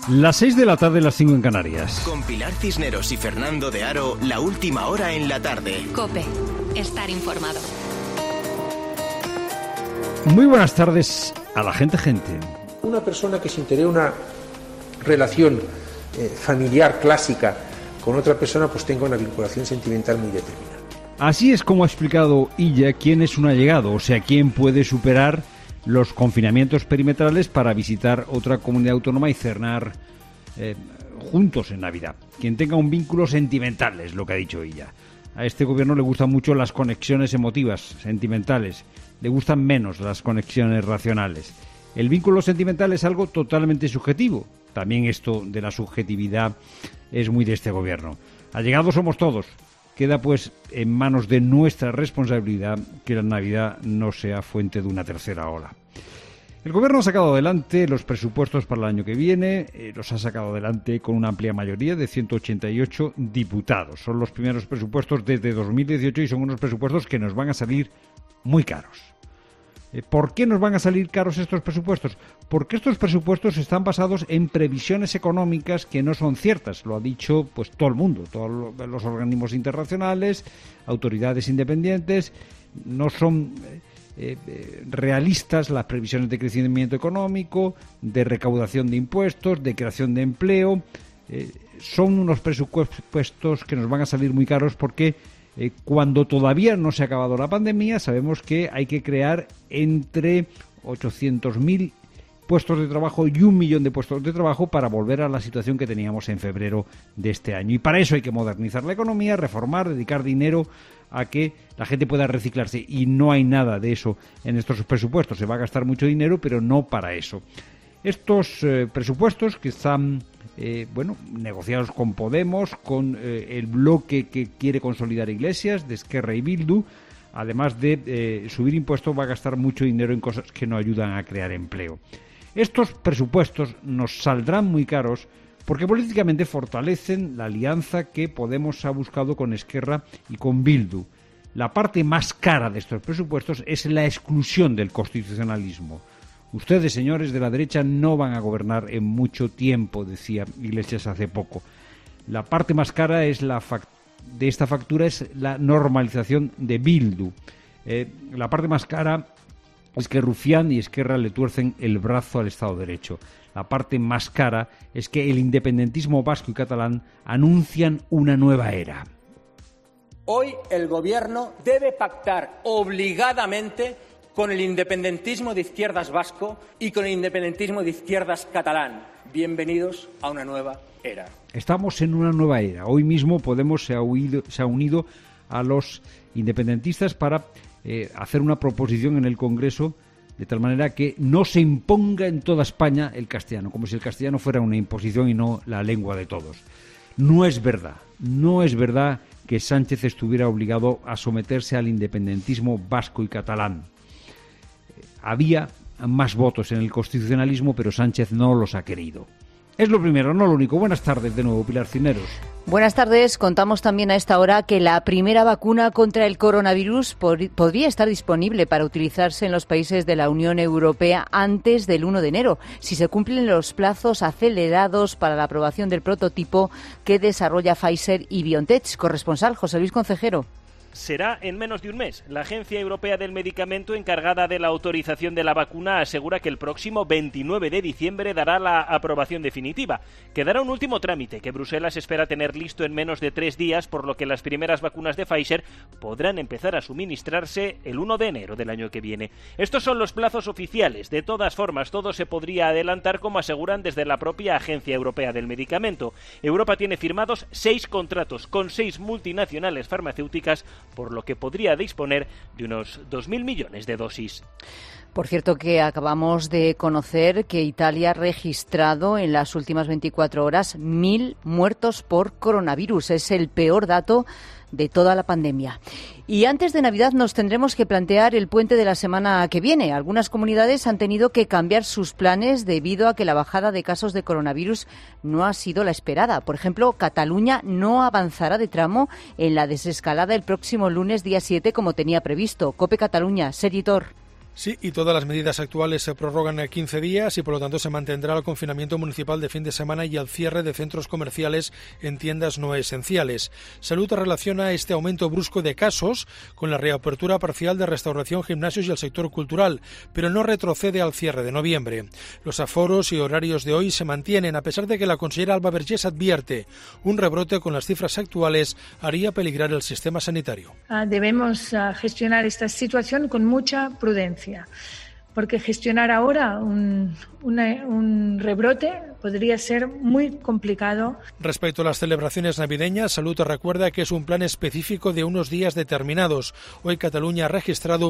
Las 6 de la tarde, las 5 en Canarias. Con Pilar Cisneros y Fernando de Aro, la última hora en la tarde. COPE. Estar informado. Muy buenas tardes a la gente. Una persona que sin tener una relación familiar clásica con otra persona, pues tenga una vinculación sentimental muy determinada. Así es como ha explicado Illa quién es un allegado, o sea, quién puede superar los confinamientos perimetrales para visitar otra comunidad autónoma y cenar juntos en Navidad. Quien tenga un vínculo sentimental, es lo que ha dicho ella. A este gobierno le gustan mucho las conexiones emotivas, sentimentales. Le gustan menos las conexiones racionales. El vínculo sentimental es algo totalmente subjetivo. También esto de la subjetividad es muy de este gobierno. Allegados somos todos. Queda pues en manos de nuestra responsabilidad que la Navidad no sea fuente de una tercera ola. El Gobierno ha sacado adelante los presupuestos para el año que viene, los ha sacado adelante con una amplia mayoría de 188 diputados. Son los primeros presupuestos desde 2018 y son unos presupuestos que nos van a salir muy caros. ¿Por qué nos van a salir caros estos presupuestos? Porque estos presupuestos están basados en previsiones económicas que no son ciertas. Lo ha dicho pues todo el mundo, todos los organismos internacionales, autoridades independientes. No son realistas las previsiones de crecimiento económico, de recaudación de impuestos, de creación de empleo. Son unos presupuestos que nos van a salir muy caros porque cuando todavía no se ha acabado la pandemia, sabemos que hay que crear entre 800.000 puestos de trabajo y 1 millón de puestos de trabajo para volver a la situación que teníamos en febrero de este año. Y para eso hay que modernizar la economía, reformar, dedicar dinero a que la gente pueda reciclarse. Y no hay nada de eso en estos presupuestos. Se va a gastar mucho dinero, pero no para eso. Estos presupuestos que están negociados con Podemos, con el bloque que quiere consolidar Iglesias, de Esquerra y Bildu, además de subir impuestos, va a gastar mucho dinero en cosas que no ayudan a crear empleo. Estos presupuestos nos saldrán muy caros porque políticamente fortalecen la alianza que Podemos ha buscado con Esquerra y con Bildu. La parte más cara de estos presupuestos es la exclusión del constitucionalismo. Ustedes, señores de la derecha, no van a gobernar en mucho tiempo, decía Iglesias hace poco. La parte más cara de esta factura es la normalización de Bildu. La parte más cara es que Rufián y Esquerra le tuercen el brazo al Estado de Derecho. La parte más cara es que el independentismo vasco y catalán anuncian una nueva era. Hoy el Gobierno debe pactar obligadamente con el independentismo de izquierdas vasco y con el independentismo de izquierdas catalán. Bienvenidos a una nueva era. Estamos en una nueva era. Hoy mismo Podemos se ha unido a los independentistas para hacer una proposición en el Congreso de tal manera que no se imponga en toda España el castellano, como si el castellano fuera una imposición y no la lengua de todos. No es verdad que Sánchez estuviera obligado a someterse al independentismo vasco y catalán. Había más votos en el constitucionalismo, pero Sánchez no los ha querido. Es lo primero, no lo único. Buenas tardes de nuevo, Pilar Cisneros. Buenas tardes. Contamos también a esta hora que la primera vacuna contra el coronavirus podría estar disponible para utilizarse en los países de la Unión Europea antes del 1 de enero, si se cumplen los plazos acelerados para la aprobación del prototipo que desarrolla Pfizer y BioNTech. Corresponsal José Luis Concejero. Será en menos de un mes. La Agencia Europea del Medicamento, encargada de la autorización de la vacuna, asegura que el próximo 29 de diciembre dará la aprobación definitiva. Quedará un último trámite que Bruselas espera tener listo en menos de 3 días, por lo que las primeras vacunas de Pfizer podrán empezar a suministrarse el 1 de enero del año que viene. Estos son los plazos oficiales. De todas formas, todo se podría adelantar, como aseguran desde la propia Agencia Europea del Medicamento. Europa tiene firmados 6 contratos con 6 multinacionales farmacéuticas, por lo que podría disponer de unos 2.000 millones de dosis. Por cierto, que acabamos de conocer que Italia ha registrado en las últimas 24 horas 1.000 muertos por coronavirus. Es el peor dato de toda la pandemia. Y antes de Navidad nos tendremos que plantear el puente de la semana que viene. Algunas comunidades han tenido que cambiar sus planes debido a que la bajada de casos de coronavirus no ha sido la esperada. Por ejemplo, Cataluña no avanzará de tramo en la desescalada el próximo lunes día 7 como tenía previsto. COPE Cataluña, Seritor. Sí, y todas las medidas actuales se prorrogan a 15 días y por lo tanto se mantendrá el confinamiento municipal de fin de semana y el cierre de centros comerciales en tiendas no esenciales. Salud relaciona este aumento brusco de casos con la reapertura parcial de restauración, gimnasios y el sector cultural, pero no retrocede al cierre de noviembre. Los aforos y horarios de hoy se mantienen a pesar de que la consellera Alba Vergés advierte un rebrote con las cifras actuales haría peligrar el sistema sanitario. Debemos gestionar esta situación con mucha prudencia, porque gestionar ahora un rebrote podría ser muy complicado. Respecto a las celebraciones navideñas, Salud recuerda que es un plan específico de unos días determinados. Hoy Cataluña ha registrado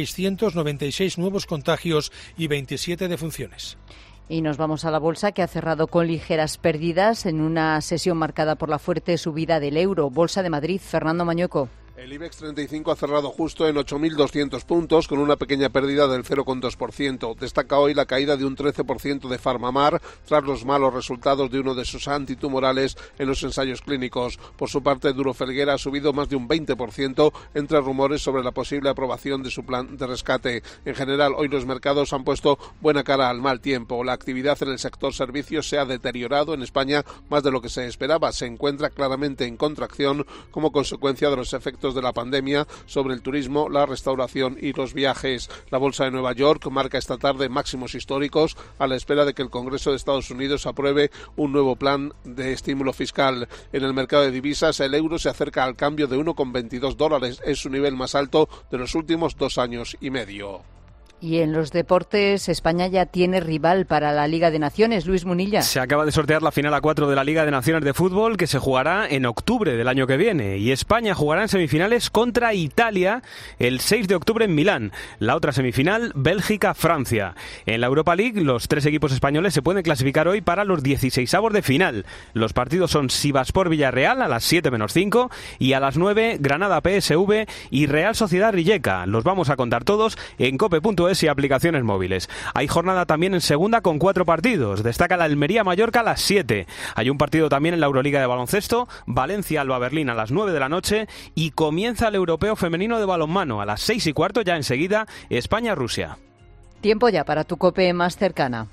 1.696 nuevos contagios y 27 defunciones. Y nos vamos a la bolsa, que ha cerrado con ligeras pérdidas en una sesión marcada por la fuerte subida del euro. Bolsa de Madrid, Fernando Mañueco. El IBEX 35 ha cerrado justo en 8.200 puntos, con una pequeña pérdida del 0,2%. Destaca hoy la caída de un 13% de Farmamar, tras los malos resultados de uno de sus antitumorales en los ensayos clínicos. Por su parte, Duro Felguera ha subido más de un 20% entre rumores sobre la posible aprobación de su plan de rescate. En general, hoy los mercados han puesto buena cara al mal tiempo. La actividad en el sector servicios se ha deteriorado en España más de lo que se esperaba. Se encuentra claramente en contracción como consecuencia de los efectos de la pandemia sobre el turismo, la restauración y los viajes. La bolsa de Nueva York marca esta tarde máximos históricos a la espera de que el Congreso de Estados Unidos apruebe un nuevo plan de estímulo fiscal. En el mercado de divisas, el euro se acerca al cambio de $1,22. Es su nivel más alto de los últimos 2 años y medio. Y en los deportes, España ya tiene rival para la Liga de Naciones. Luis Munilla. Se acaba de sortear la final A4 de la Liga de Naciones de Fútbol, que se jugará en octubre del año que viene. Y España jugará en semifinales contra Italia el 6 de octubre en Milán. La otra semifinal, Bélgica-Francia. En la Europa League, los 3 equipos españoles se pueden clasificar hoy para los 16avos de final. Los partidos son Sivasspor-Villarreal a las 7:05 y a las 9 Granada-PSV y Real Sociedad-Rijeka. Los vamos a contar todos en cope.es y aplicaciones móviles. Hay jornada también en segunda con 4 partidos. Destaca la Almería-Mallorca a las 7. Hay un partido también en la Euroliga de baloncesto, Valencia-Alba Berlín a las 9 de la noche y comienza el Europeo Femenino de balonmano a las 6:15, ya enseguida España-Rusia. Tiempo ya para tu COPE más cercana.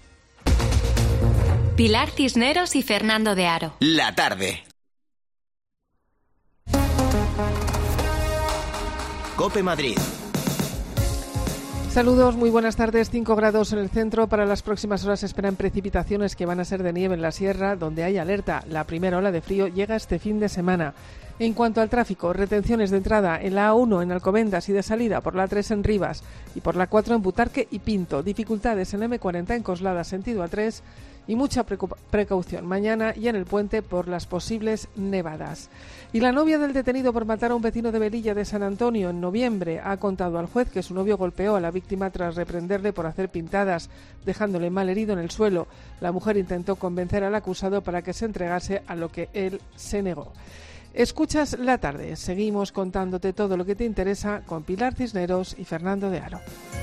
Pilar Cisneros y Fernando de Aro. La tarde. COPE Madrid. Saludos, muy buenas tardes. 5 grados en el centro. Para las próximas horas se esperan precipitaciones que van a ser de nieve en la sierra, donde hay alerta. La primera ola de frío llega este fin de semana. En cuanto al tráfico, retenciones de entrada en la A1 en Alcobendas y de salida por la A3 en Rivas y por la 4 en Butarque y Pinto. Dificultades en M40 en Coslada, sentido A3, y mucha precaución mañana y en el puente por las posibles nevadas. Y la novia del detenido por matar a un vecino de Velilla de San Antonio en noviembre ha contado al juez que su novio golpeó a la víctima tras reprenderle por hacer pintadas, dejándole mal herido en el suelo. La mujer intentó convencer al acusado para que se entregase, a lo que él se negó. Escuchas La Tarde. Seguimos contándote todo lo que te interesa con Pilar Cisneros y Fernando de Aro.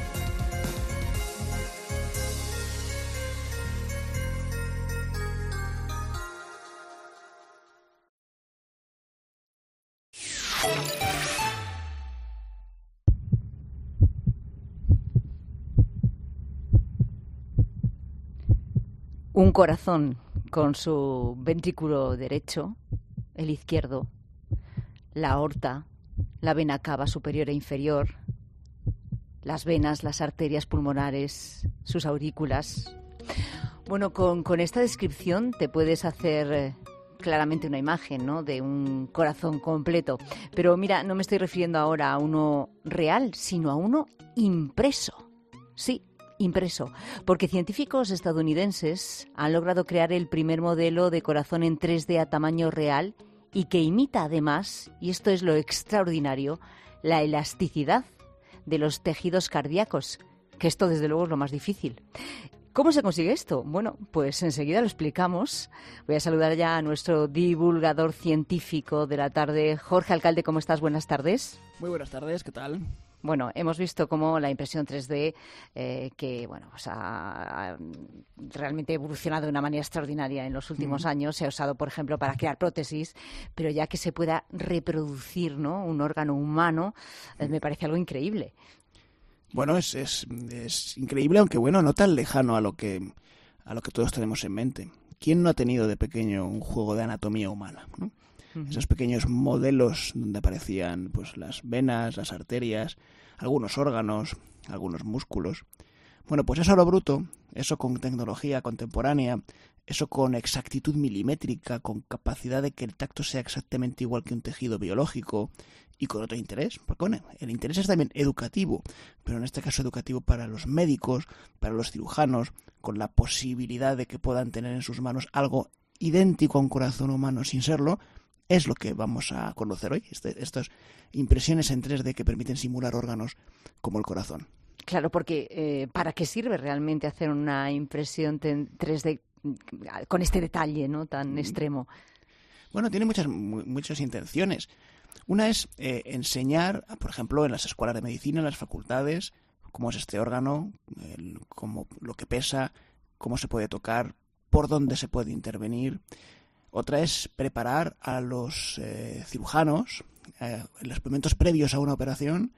Un corazón con su ventrículo derecho, el izquierdo, la aorta, la vena cava superior e inferior, las venas, las arterias pulmonares, sus aurículas. Bueno, con esta descripción te puedes hacer claramente una imagen, ¿no?, de un corazón completo. Pero mira, no me estoy refiriendo ahora a uno real, sino a uno impreso. Sí, impreso, porque científicos estadounidenses han logrado crear el primer modelo de corazón en 3D a tamaño real y que imita además, y esto es lo extraordinario, la elasticidad de los tejidos cardíacos, que esto desde luego es lo más difícil. ¿Cómo se consigue esto? Bueno, pues enseguida lo explicamos. Voy a saludar ya a nuestro divulgador científico de la tarde, Jorge Alcalde. ¿Cómo estás? Buenas tardes. Muy buenas tardes, ¿qué tal? Bueno, hemos visto cómo la impresión 3D, que bueno, pues ha realmente evolucionado de una manera extraordinaria en los últimos años, se ha usado, por ejemplo, para crear prótesis, pero ya que se pueda reproducir, ¿no?, un órgano humano, me parece algo increíble. Bueno, es increíble, aunque bueno, no tan lejano a lo que todos tenemos en mente. ¿Quién no ha tenido de pequeño un juego de anatomía humana, ¿no? Esos pequeños modelos donde aparecían pues las venas, las arterias, algunos órganos, algunos músculos. Bueno, pues eso a lo bruto, eso con tecnología contemporánea, eso con exactitud milimétrica, con capacidad de que el tacto sea exactamente igual que un tejido biológico y con otro interés, porque bueno, el interés es también educativo, pero en este caso educativo para los médicos, para los cirujanos, con la posibilidad de que puedan tener en sus manos algo idéntico a un corazón humano sin serlo, es lo que vamos a conocer hoy, estas impresiones en 3D que permiten simular órganos como el corazón. Claro, porque ¿para qué sirve realmente hacer una impresión 3D con este detalle, ¿no, tan extremo? Bueno, tiene muchas intenciones. Una es enseñar, por ejemplo, en las escuelas de medicina, en las facultades, cómo es este órgano, cómo lo que pesa, cómo se puede tocar, por dónde se puede intervenir. Otra es preparar a los cirujanos en los momentos previos a una operación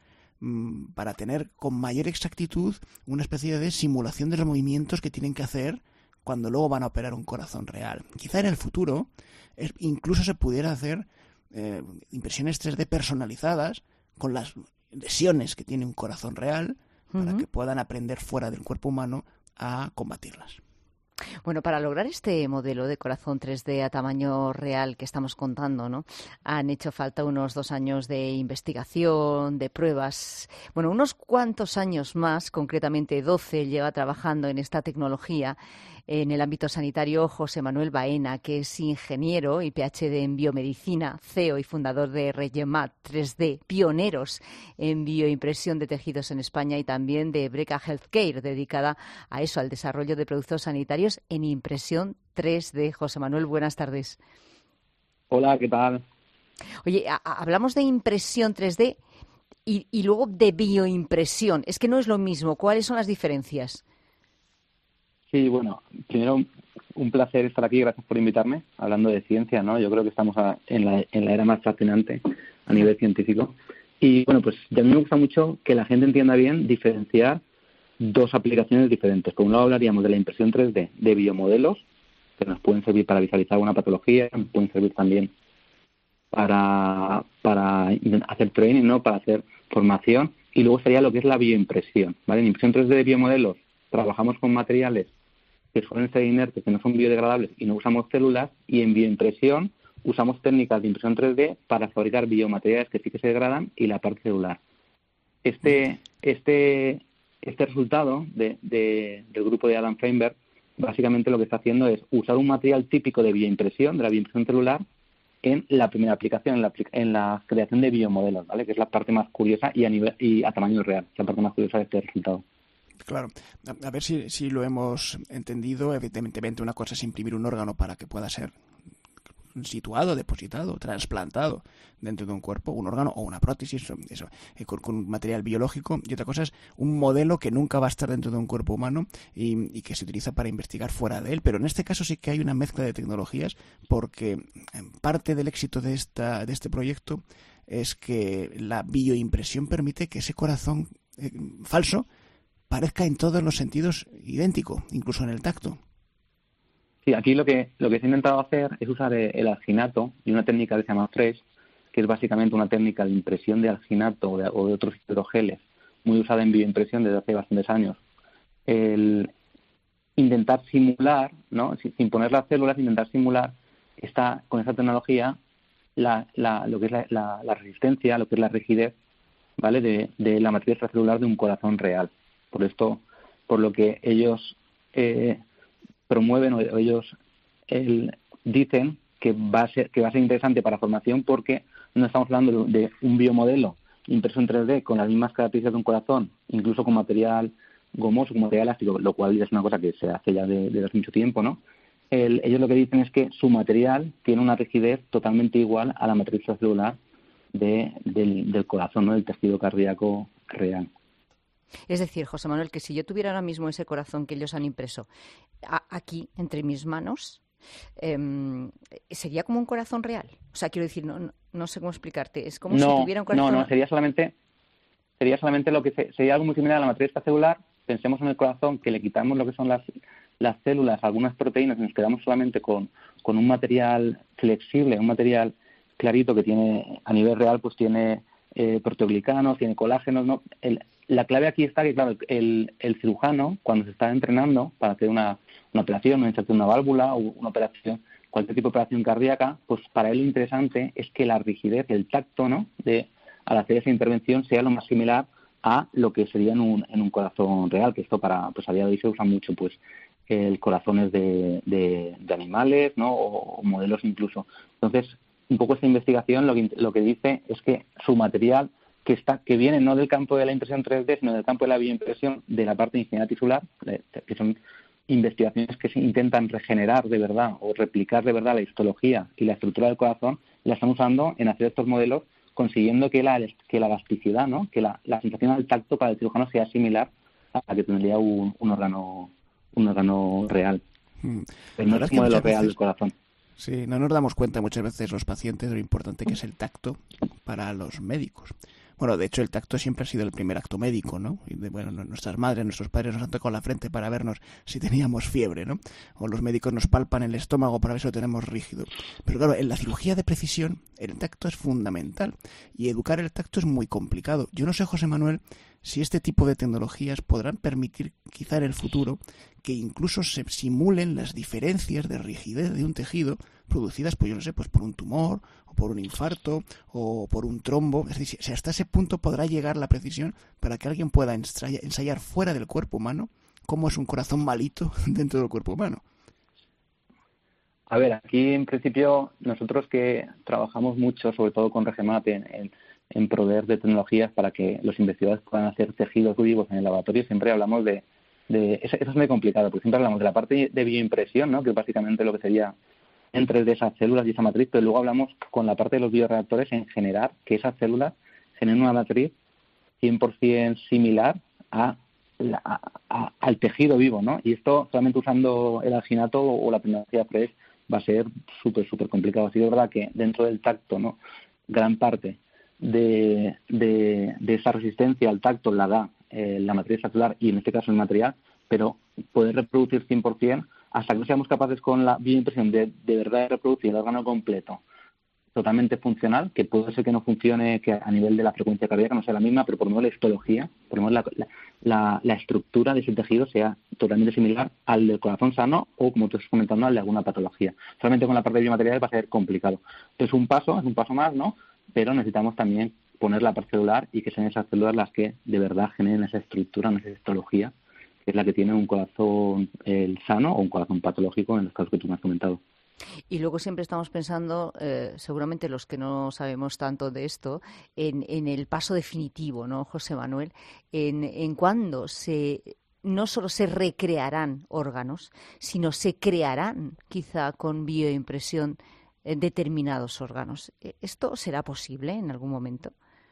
para tener con mayor exactitud una especie de simulación de los movimientos que tienen que hacer cuando luego van a operar un corazón real. Quizá en el futuro incluso se pudiera hacer impresiones 3D personalizadas con las lesiones que tiene un corazón real para que puedan aprender fuera del cuerpo humano a combatirlas. Bueno, para lograr este modelo de corazón 3D a tamaño real que estamos contando, ¿no? Han hecho falta unos 2 años de investigación, de pruebas. Bueno, unos cuantos años más, concretamente 12, lleva trabajando en esta tecnología. En el ámbito sanitario, José Manuel Baena, que es ingeniero y PhD en biomedicina, CEO y fundador de Regemat 3D, pioneros en bioimpresión de tejidos en España, y también de Breca Healthcare, dedicada a eso, al desarrollo de productos sanitarios en impresión 3D. José Manuel, buenas tardes. Hola, ¿qué tal? Oye, hablamos de impresión 3D y luego de bioimpresión. Es que no es lo mismo. ¿Cuáles son las diferencias? Sí, bueno, primero un placer estar aquí, gracias por invitarme, hablando de ciencia, ¿no? Yo creo que estamos en la era más fascinante a nivel científico. Y bueno, pues a mí me gusta mucho que la gente entienda bien diferenciar dos aplicaciones diferentes. Por un lado hablaríamos de la impresión 3D de biomodelos, que nos pueden servir para visualizar una patología, pueden servir también para hacer training, ¿no? Para hacer formación. Y luego sería lo que es la bioimpresión, ¿vale? En impresión 3D de biomodelos trabajamos con materiales que suelen ser inertes, que no son biodegradables y no usamos células, y en bioimpresión usamos técnicas de impresión 3D para fabricar biomateriales que sí que se degradan y la parte celular. Este resultado del grupo de Adam Feinberg básicamente lo que está haciendo es usar un material típico de bioimpresión, de la bioimpresión celular, en la primera aplicación, en la creación de biomodelos, ¿vale? Que es la parte más curiosa y a tamaño real, es la parte más curiosa de este resultado. Claro. A ver si lo hemos entendido. Evidentemente una cosa es imprimir un órgano para que pueda ser situado, depositado, trasplantado dentro de un cuerpo, un órgano o una prótesis, eso, con un material biológico, y otra cosa es un modelo que nunca va a estar dentro de un cuerpo humano y que se utiliza para investigar fuera de él. Pero en este caso sí que hay una mezcla de tecnologías, porque parte del éxito de este proyecto es que la bioimpresión permite que ese corazón falso parezca en todos los sentidos idéntico, incluso en el tacto. Sí, aquí lo que se ha intentado hacer es usar el alginato y una técnica que se llama FRESH, que es básicamente una técnica de impresión de alginato o de otros hidrogeles, muy usada en bioimpresión desde hace bastantes años. El intentar simular, ¿no? Sin poner las células, intentar simular con esta tecnología lo que es la resistencia, lo que es la rigidez, ¿vale? de la matriz extracelular de un corazón real. Por lo que ellos promueven o ellos dicen que va a ser interesante para formación, porque no estamos hablando de un biomodelo impreso en 3D con las mismas características de un corazón, incluso con material gomoso, con material elástico, lo cual es una cosa que se hace ya desde hace mucho tiempo, ¿no? Ellos lo que dicen es que su material tiene una rigidez totalmente igual a la matriz extracelular del corazón, ¿no? Del tejido cardíaco real. Es decir, José Manuel, que si yo tuviera ahora mismo ese corazón que ellos han impreso aquí, entre mis manos, ¿sería como un corazón real? O sea, quiero decir, no sé cómo explicarte. Es como si tuviera un corazón... No, sería solamente sería solamente lo que sería algo muy similar a la matriz extracelular. Pensemos en el corazón, que le quitamos lo que son las células, algunas proteínas, y nos quedamos solamente con un material flexible, un material clarito que tiene, a nivel real, pues tiene proteoglicanos, tiene colágenos, ¿no? La clave aquí está que, claro, el cirujano, cuando se está entrenando para hacer una operación, una inserción de una válvula o una operación, cualquier tipo de operación cardíaca, pues para él lo interesante es que la rigidez, el tacto, ¿no?, al hacer esa intervención sea lo más similar a lo que sería en un corazón real, que esto pues a día de hoy se usa mucho, pues el corazones de animales, ¿no?, o modelos incluso. Entonces, un poco esta investigación lo que dice es que su material que viene no del campo de la impresión 3D, sino del campo de la bioimpresión de la parte de ingeniería tisular, que son investigaciones que se intentan regenerar de verdad o replicar de verdad la histología y la estructura del corazón, la están usando en hacer estos modelos, consiguiendo que la elasticidad, ¿no?, que la sensación al tacto para el cirujano sea similar a la que tendría un órgano real. Pero no es un modelo real del corazón. Sí, no nos damos cuenta muchas veces los pacientes de lo importante que es el tacto para los médicos. Bueno, de hecho, el tacto siempre ha sido el primer acto médico, ¿no? Y nuestras madres, nuestros padres nos han tocado la frente para vernos si teníamos fiebre, ¿no? O los médicos nos palpan el estómago para ver si lo tenemos rígido. Pero claro, en la cirugía de precisión, el tacto es fundamental. Y educar el tacto es muy complicado. Yo no sé, José Manuel, si este tipo de tecnologías podrán permitir, quizá en el futuro, que incluso se simulen las diferencias de rigidez de un tejido producidas, pues yo no sé, pues por un tumor, o por un infarto, o por un trombo. Es decir, si hasta ese punto podrá llegar la precisión para que alguien pueda ensayar fuera del cuerpo humano cómo es un corazón malito dentro del cuerpo humano. A ver, aquí en principio nosotros que trabajamos mucho, sobre todo con Regemat, en proveer de tecnologías para que los investigadores puedan hacer tejidos vivos en el laboratorio, siempre hablamos de eso es muy complicado, porque siempre hablamos de la parte de bioimpresión, ¿no?, que es básicamente lo que sería en 3D esas células y esa matriz, pero luego hablamos con la parte de los bioreactores en generar que esas células generen una matriz 100% similar al tejido vivo, ¿no? Y esto solamente usando el alginato o la tecnología FRESH va a ser súper complicado. Así que es verdad que dentro del tacto, ¿no?, gran parte de esa resistencia al tacto la da la matriz celular y en este caso el material, pero poder reproducir 100% hasta que no seamos capaces con la bioimpresión de verdad reproducir el órgano completo totalmente funcional, que puede ser que no funcione, que a nivel de la frecuencia cardíaca no sea la misma, pero por lo menos la histología, por lo menos la estructura de ese tejido sea totalmente similar al del corazón sano o, como tú estás comentando, al de alguna patología. Solamente con la parte de biomateriales va a ser complicado. Entonces es un paso más, ¿no?, pero necesitamos también poner la parte celular y que sean esas células las que de verdad generen esa estructura, esa histología, que es la que tiene un corazón sano o un corazón patológico en los casos que tú me has comentado. Y luego siempre estamos pensando, seguramente los que no sabemos tanto de esto, en el paso definitivo, ¿no, José Manuel? En cuándo no solo se recrearán órganos, sino se crearán, quizá con bioimpresión, determinados órganos. ¿Esto será posible en algún momento?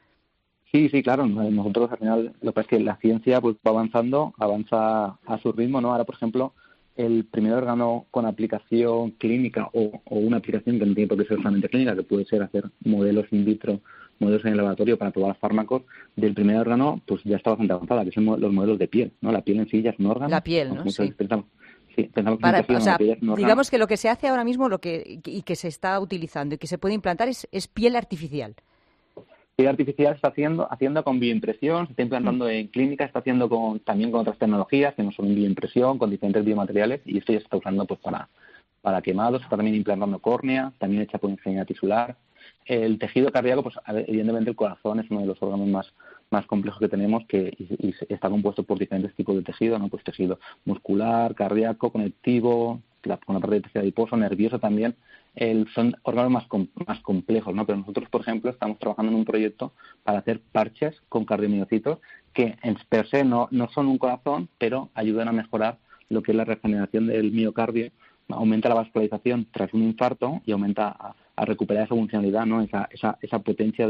Sí, claro. Nosotros al final lo que pasa es que la ciencia pues va avanza a su ritmo, ¿no? Ahora, por ejemplo, el primer órgano con aplicación clínica o una aplicación que no tiene por qué ser solamente clínica, que puede ser hacer modelos in vitro, modelos en el laboratorio para probar fármacos, del primer órgano pues ya está bastante avanzada, que son los modelos de piel, ¿no? La piel en sí ya es un órgano. La piel, ¿no? Sí. Pensamos digamos que lo que se hace ahora mismo y que se está utilizando y que se puede implantar es piel artificial. Piel artificial se está haciendo con bioimpresión, se está implantando en clínica, se está haciendo también con otras tecnologías que no son bioimpresión, con diferentes biomateriales, y esto ya se está usando pues para quemados, se está también implantando córnea, también hecha por ingeniería tisular. El tejido cardíaco, pues evidentemente el corazón es uno de los órganos más complejos que tenemos, y está compuesto por diferentes tipos de tejido, ¿no? Pues tejido muscular, cardíaco, conectivo, con la parte de tejido adiposo, nervioso también. Son órganos más complejos, ¿no? Pero nosotros, por ejemplo, estamos trabajando en un proyecto para hacer parches con cardiomiocitos que en per se no son un corazón, pero ayudan a mejorar lo que es la regeneración del miocardio, aumenta la vascularización tras un infarto y aumenta a recuperar esa funcionalidad, ¿no? Esa potencia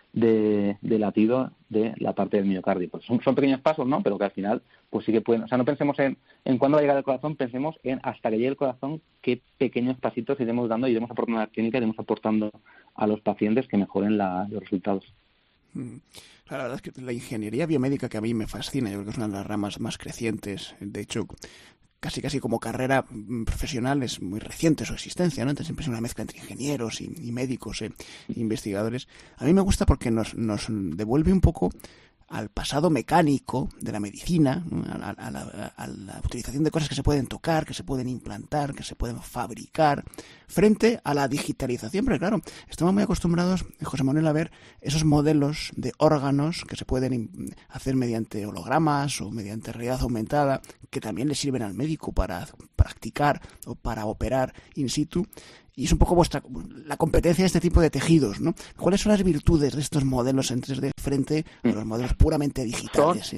de latido de la parte del miocardio. Pues son pequeños pasos, ¿no? Pero que al final pues sí que pueden. O sea, no pensemos en cuándo va a llegar el corazón, pensemos en hasta que llegue el corazón, qué pequeños pasitos iremos dando y iremos aportando a la clínica, iremos aportando a los pacientes que mejoren los resultados. La verdad es que la ingeniería biomédica, que a mí me fascina, yo creo que es una de las ramas más crecientes. De hecho, casi como carrera profesional es muy reciente su existencia, ¿no? Entonces siempre es una mezcla entre ingenieros y médicos, investigadores. A mí me gusta porque nos devuelve un poco al pasado mecánico de la medicina, ¿no? a la utilización de cosas que se pueden tocar, que se pueden implantar, que se pueden fabricar, frente a la digitalización. Pero claro, estamos muy acostumbrados, José Manuel, a ver esos modelos de órganos que se pueden hacer mediante hologramas o mediante realidad aumentada, que también le sirven al médico para practicar o para operar in situ. Y es un poco la competencia de este tipo de tejidos, ¿no? ¿Cuáles son las virtudes de estos modelos en 3D frente a los modelos puramente digitales?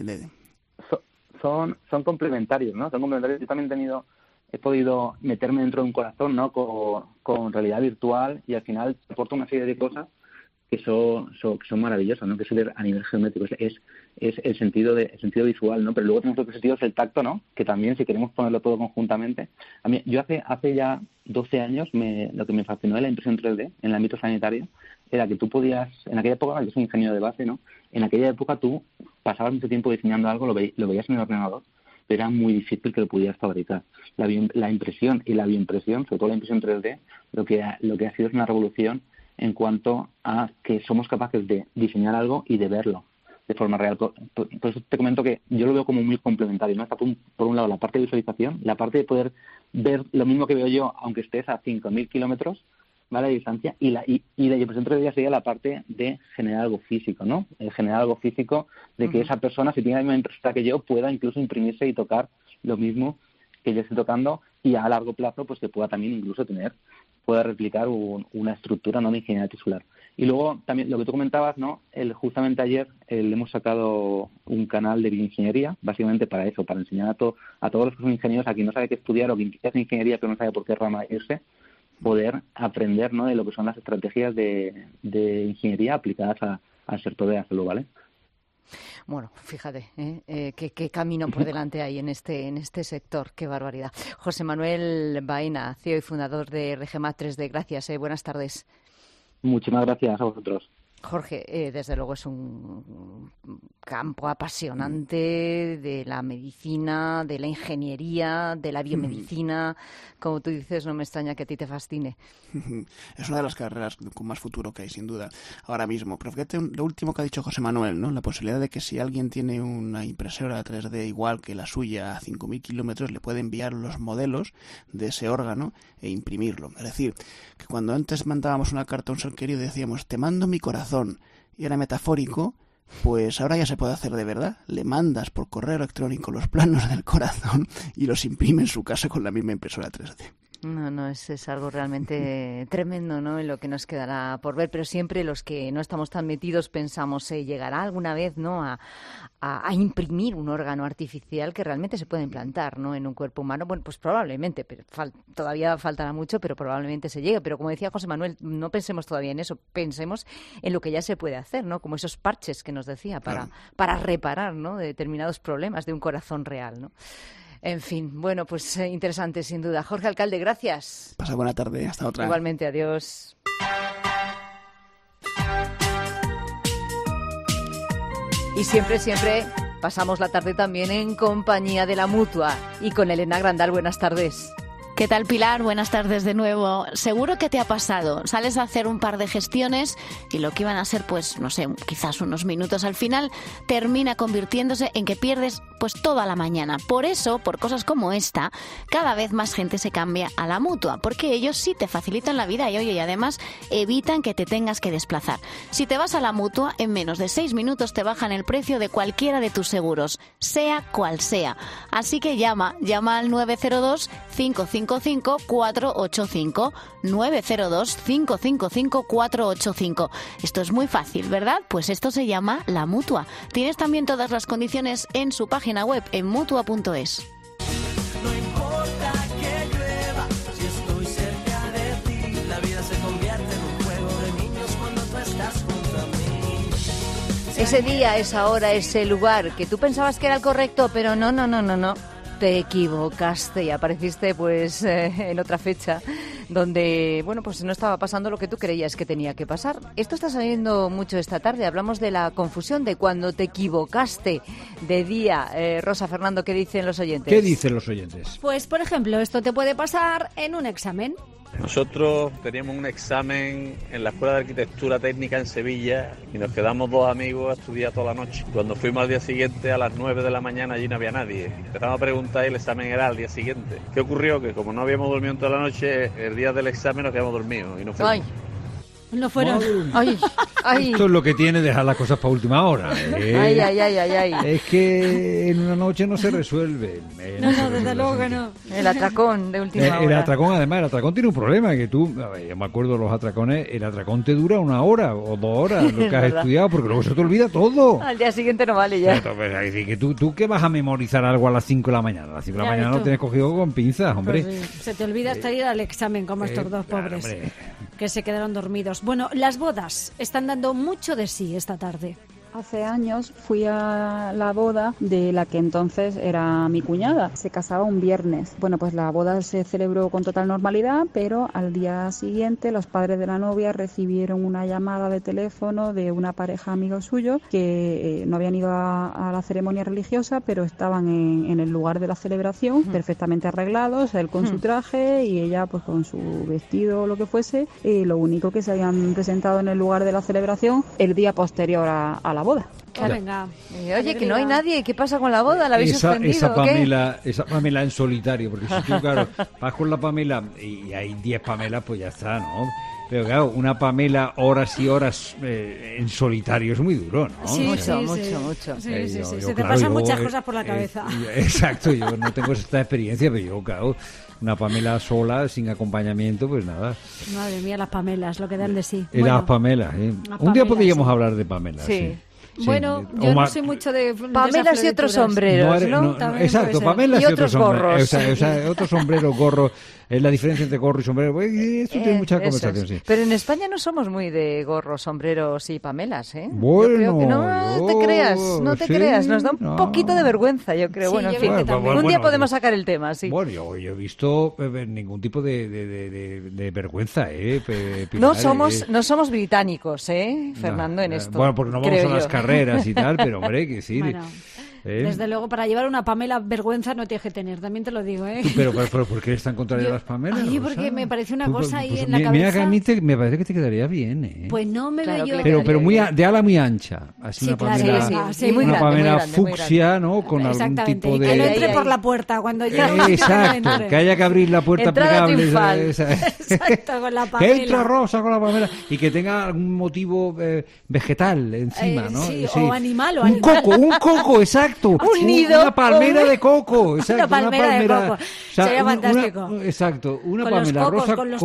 Son complementarios, ¿no? Son complementarios. Yo también he podido meterme dentro de un corazón, ¿no? Con realidad virtual, y al final te aporta una serie de cosas que son maravillosas, ¿no? Que es a nivel geométrico, es el sentido visual, ¿no? Pero luego tenemos otro sentido, es el tacto, ¿no? Que también, si queremos ponerlo todo conjuntamente. A mí, yo hace ya 12 años, lo que me fascinó de la impresión 3D en el ámbito sanitario era que tú podías, en aquella época, yo soy ingeniero de base, ¿no? En aquella época tú pasabas mucho tiempo diseñando algo, lo veías en el ordenador, pero era muy difícil que lo pudieras fabricar. La impresión y la bioimpresión, sobre todo la impresión 3D, lo que ha sido es una revolución en cuanto a que somos capaces de diseñar algo y de verlo de forma real. Por eso te comento que yo lo veo como muy complementario, ¿no? Está por un lado la parte de visualización, la parte de poder ver lo mismo que veo yo, aunque estés a 5.000 kilómetros, ¿vale?, de distancia, y la impresión 3D sería la parte de generar algo físico, ¿no? Generar algo físico de que esa persona, si tiene la misma impresora que yo, pueda incluso imprimirse y tocar lo mismo que yo estoy tocando, y a largo plazo pues que pueda también incluso pueda replicar una estructura, ¿no?, de ingeniería tisular. Y luego también lo que tú comentabas, ¿no? Justamente ayer le hemos sacado un canal de bioingeniería, básicamente para eso, para enseñar a todos los que son ingenieros, a quien no sabe qué estudiar o quien quiere hacer ingeniería pero no sabe por qué rama irse, poder aprender, ¿no?, de lo que son las estrategias de ingeniería aplicadas al sector de la salud, ¿vale? Bueno, fíjate, qué camino por delante hay en este sector, qué barbaridad. José Manuel Baena, CEO y fundador de Regemat 3D, gracias, buenas tardes. Muchísimas gracias a vosotros. Jorge, desde luego es un campo apasionante de la medicina, de la ingeniería, de la biomedicina. Como tú dices, no me extraña que a ti te fascine. Es una de las carreras con más futuro que hay, sin duda, ahora mismo. Pero fíjate lo último que ha dicho José Manuel, ¿no? La posibilidad de que si alguien tiene una impresora 3D igual que la suya a 5.000 kilómetros, le puede enviar los modelos de ese órgano e imprimirlo. Es decir, que cuando antes mandábamos una carta a un ser querido y decíamos, te mando mi corazón, y era metafórico, pues ahora ya se puede hacer de verdad. Le mandas por correo electrónico los planos del corazón y los imprime en su casa con la misma impresora 3D. No, es algo realmente tremendo, ¿no?, en lo que nos quedará por ver, pero siempre los que no estamos tan metidos pensamos, ¿llegará alguna vez, ¿no?, a imprimir un órgano artificial que realmente se pueda implantar, ¿no?, en un cuerpo humano? Bueno, pues probablemente, pero todavía faltará mucho, pero probablemente se llegue. Pero como decía José Manuel, no pensemos todavía en eso, pensemos en lo que ya se puede hacer, ¿no?, como esos parches que nos decía para reparar, ¿no?, determinados problemas de un corazón real, ¿no? En fin, bueno, pues interesante sin duda. Jorge Alcalde, gracias. Pasa buena tarde, hasta otra. Igualmente, adiós. Y siempre pasamos la tarde también en compañía de la Mutua y con Elena Grandal. Buenas tardes. ¿Qué tal, Pilar? Buenas tardes de nuevo. Seguro que te ha pasado. Sales a hacer un par de gestiones y lo que iban a ser, pues, no sé, quizás unos minutos al final, termina convirtiéndose en que pierdes, pues, toda la mañana. Por eso, por cosas como esta, cada vez más gente se cambia a la Mutua, porque ellos sí te facilitan la vida y además evitan que te tengas que desplazar. Si te vas a la Mutua, en menos de 6 minutos te bajan el precio de cualquiera de tus seguros, sea cual sea. Así que llama al 902-555-485, 902-555-485. Esto es muy fácil, ¿verdad? Pues esto se llama la Mutua. Tienes también todas las condiciones en su página web, en mutua.es. No importa que llueva, si estoy cerca de ti, la vida se convierte en un juego de niños cuando tú estás junto a mí. Ese día, esa hora, ese lugar que tú pensabas que era el correcto, pero no. Te equivocaste y apareciste pues en otra fecha donde, bueno, pues no estaba pasando lo que tú creías que tenía que pasar. Esto está saliendo mucho esta tarde. Hablamos de la confusión de cuando te equivocaste de día. Rosa, Fernando, ¿qué dicen los oyentes? ¿Qué dicen los oyentes? Pues, por ejemplo, esto te puede pasar en un examen. Nosotros teníamos un examen en la Escuela de Arquitectura Técnica en Sevilla y nos quedamos 2 amigos a estudiar toda la noche. Cuando fuimos al día siguiente a las 9 de la mañana allí no había nadie. Empezamos a preguntar y el examen era al día siguiente. ¿Qué ocurrió? Que como no habíamos dormido en toda la noche, el día del examen nos quedamos dormidos y no fuimos. Ay. No fueron. Ay, ay. Esto es lo que tiene dejar las cosas para última hora. Ay, ay, ay, ay, ay. Es que en una noche no se resuelve. No, desde luego que no. El atracón de última hora. El atracón, además, el atracón tiene un problema, que tú, yo me acuerdo de los atracones, el atracón te dura 1 hora o 2 horas, lo que has estudiado, porque luego se te olvida todo. Al día siguiente no vale ya. Entonces, es decir, que tú ¿qué vas a memorizar algo a las 5 de la mañana? A las 5 de la mañana lo tienes cogido con pinzas, hombre. Pues sí. Se te olvida hasta ir al examen, como estos dos pobres, hombre, que se quedaron dormidos. Bueno, las bodas están dando mucho de sí esta tarde. Hace años fui a la boda de la que entonces era mi cuñada. Se casaba un viernes. Bueno, pues la boda se celebró con total normalidad, pero al día siguiente los padres de la novia recibieron una llamada de teléfono de una pareja amigo suyo que no habían ido a la ceremonia religiosa, pero estaban en el lugar de la celebración, perfectamente arreglados, él con su traje y ella pues con su vestido o lo que fuese. Lo único que se habían presentado en el lugar de la celebración el día posterior a la boda. Venga. Oye, que no hay nadie. ¿Qué pasa con la boda? ¿La habéis suspendido esa o qué? Esa Pamela en solitario, porque si tú, claro, vas con la Pamela y hay 10 Pamelas, pues ya está, ¿no? Pero claro, una Pamela horas y horas en solitario es muy duro, ¿no? Sí, mucho. Sí, yo, se te claro, pasan muchas cosas por la cabeza. Exacto, yo no tengo esta experiencia, pero yo, claro, una Pamela sola, sin acompañamiento, pues nada. Madre mía, las Pamelas, lo que dan de sí. Las Pamelas, ¿eh? Un día podríamos hablar de Pamela, sí. Sí. Bueno, yo no soy mucho de Pamelas y otros sombreros, ¿no? Exacto, Pamelas y otros gorros. O sea, otros sombreros, gorros. La diferencia entre gorro y sombrero. Pues, esto tiene mucha conversación, sí. Pero en España no somos muy de gorros, sombreros y Pamelas, ¿eh? Bueno, yo creo que no te creas. Nos da un poquito de vergüenza, yo creo. Sí, bueno, en fin, un día podemos sacar el tema, sí. Bueno, yo he visto ningún tipo de vergüenza, Pilar, no somos británicos, Fernando, en esto. Bueno, porque no vamos a las carreras y tal, pero hombre, que sí. Bueno. Desde luego, para llevar una Pamela vergüenza no tienes que tener, también te lo digo, ¿eh? Pero ¿por qué eres tan contraria a las Pamelas? Oye, porque me parece una cosa ahí en la cabeza. Mira que a mí me parece que te quedaría bien, ¿eh? Pues no me veo yo. Pero muy de ala muy ancha. Así sí, una Pamela, muy una grande, fucsia, ¿no? Con algún tipo de... Que no entre por la puerta cuando llegue. Exacto, que haya que abrir la puerta plegable. Exacto, con la Pamela. Que entre Rosa con la Pamela y que tenga algún motivo vegetal encima, ¿no? Sí, o animal. Un coco, exacto. Un nido. Una palmera de coco, exacto. Una palmera de coco. Sería fantástico. Exacto, una con Pamela Rosa con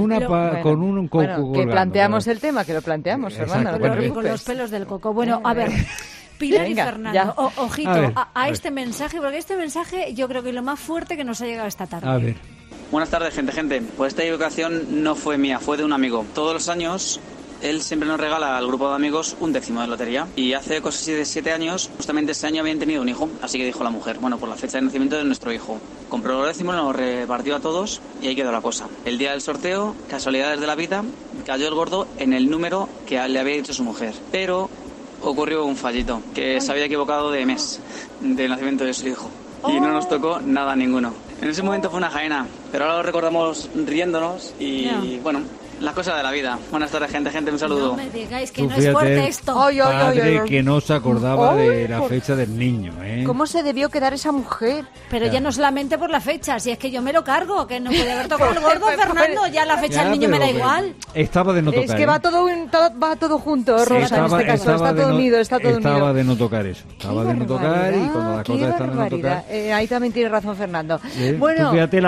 un coco. Bueno, que planteamos el tema, que lo planteamos, Fernando. Con los pelos del coco. Bueno, a ver, Pilar y Fernando, ojito a este mensaje, porque este mensaje yo creo que es lo más fuerte que nos ha llegado esta tarde. A ver. Buenas tardes, gente. Pues esta equivocación no fue mía, fue de un amigo. Todos los años él siempre nos regala al grupo de amigos un décimo de lotería. Y hace cosas de 7 años, justamente ese año habían tenido un hijo. Así que dijo la mujer, bueno, por la fecha de nacimiento de nuestro hijo. Compró los décimos, nos repartió a todos y ahí quedó la cosa. El día del sorteo, casualidades de la vida, cayó el gordo en el número que le había dicho su mujer. Pero ocurrió un fallito, que se había equivocado de mes del nacimiento de su hijo. Y no nos tocó nada ninguno. En ese momento fue una faena, pero ahora lo recordamos riéndonos y bueno... Las cosas de la vida. Buenas tardes, gente, un saludo. No me digáis que no es fuerte esto. Padre que no se acordaba de la fecha del niño, ¿eh? ¿Cómo se debió quedar esa mujer? Pero ya no solamente por la fecha, si es que yo me lo cargo, que no puede haber tocado el gordo, Fernando, ya la fecha del niño me da igual. Estaba de no tocar. Es que va todo junto, Rosa, en este caso. Está todo unido, Estaba de no tocar eso. Estaba de no tocar y cuando las cosas están de no tocar... Ahí también tiene razón Fernando. Bueno... Tú fíjate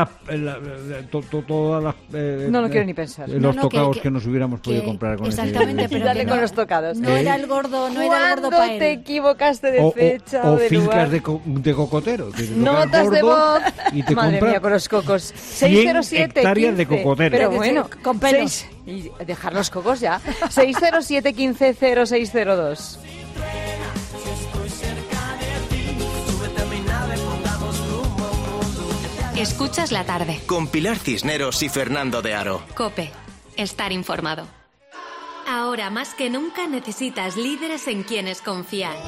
todas las... No lo quiero ni pensar. Los tocados que nos hubiéramos podido comprar con exactamente, pero dale con los tocados. No era el gordo, no era el gordo para él. Te equivocaste de fecha o de fincas lugar. de cocotero. Notas de voz. Y te Madre mía, con los cocos. 607 hectáreas 15, de cocotero. Pero bueno, con pelos. Y dejar los cocos ya. 607 15 0602. Escuchas la tarde. Con Pilar Cisneros y Fernando de Aro. COPE. Estar informado. Ahora más que nunca necesitas líderes en quienes confiar.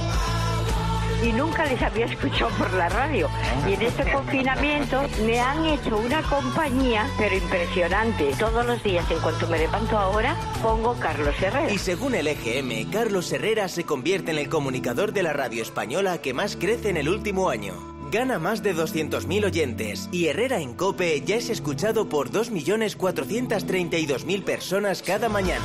Y nunca les había escuchado por la radio. Y en este confinamiento me han hecho una compañía, pero impresionante. Todos los días, en cuanto me levanto ahora, pongo Carlos Herrera. Y según el EGM, Carlos Herrera se convierte en el comunicador de la radio española que más crece en el último año. Gana más de 200.000 oyentes y Herrera en COPE ya es escuchado por 2.432.000 personas cada mañana.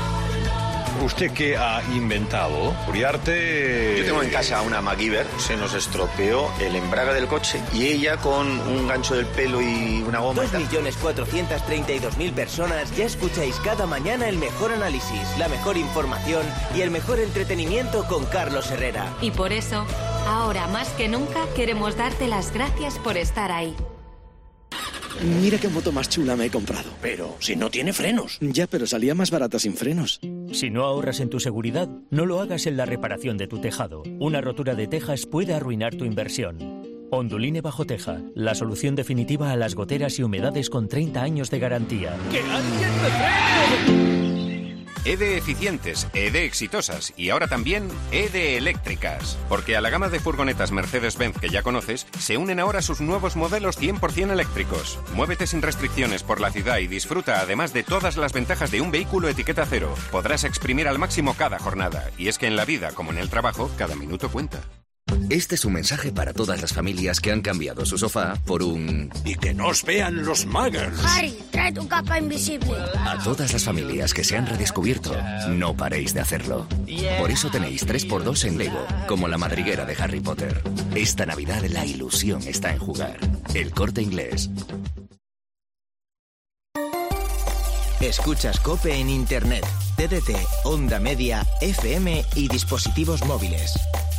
¿Usted qué ha inventado? Uriarte... Yo tengo en casa una MacGyver, se nos estropeó el embrague del coche y ella con un gancho del pelo y una goma. 2.432.000 personas ya escucháis cada mañana el mejor análisis, la mejor información y el mejor entretenimiento con Carlos Herrera. Y por eso, ahora más que nunca queremos darte las gracias por estar ahí. Mira qué moto más chula me he comprado. Pero si no tiene frenos. Ya, pero salía más barata sin frenos. Si no ahorras en tu seguridad, no lo hagas en la reparación de tu tejado. Una rotura de tejas puede arruinar tu inversión. Onduline Bajo Teja, la solución definitiva a las goteras y humedades con 30 años de garantía. ¡Que alguien me frene! EDE eficientes, EDE exitosas y ahora también EDE eléctricas. Porque a la gama de furgonetas Mercedes-Benz que ya conoces, se unen ahora sus nuevos modelos 100% eléctricos. Muévete sin restricciones por la ciudad y disfruta además de todas las ventajas de un vehículo etiqueta cero. Podrás exprimir al máximo cada jornada. Y es que en la vida, como en el trabajo, cada minuto cuenta. Este es un mensaje para todas las familias que han cambiado su sofá por un... Y que no os vean los muggers. Harry, trae tu capa invisible. A todas las familias que se han redescubierto, no paréis de hacerlo. Por eso tenéis 3x2 en Lego, como la madriguera de Harry Potter. Esta Navidad la ilusión está en jugar. El Corte Inglés. Escuchas COPE en Internet, TDT, Onda Media, FM y dispositivos móviles.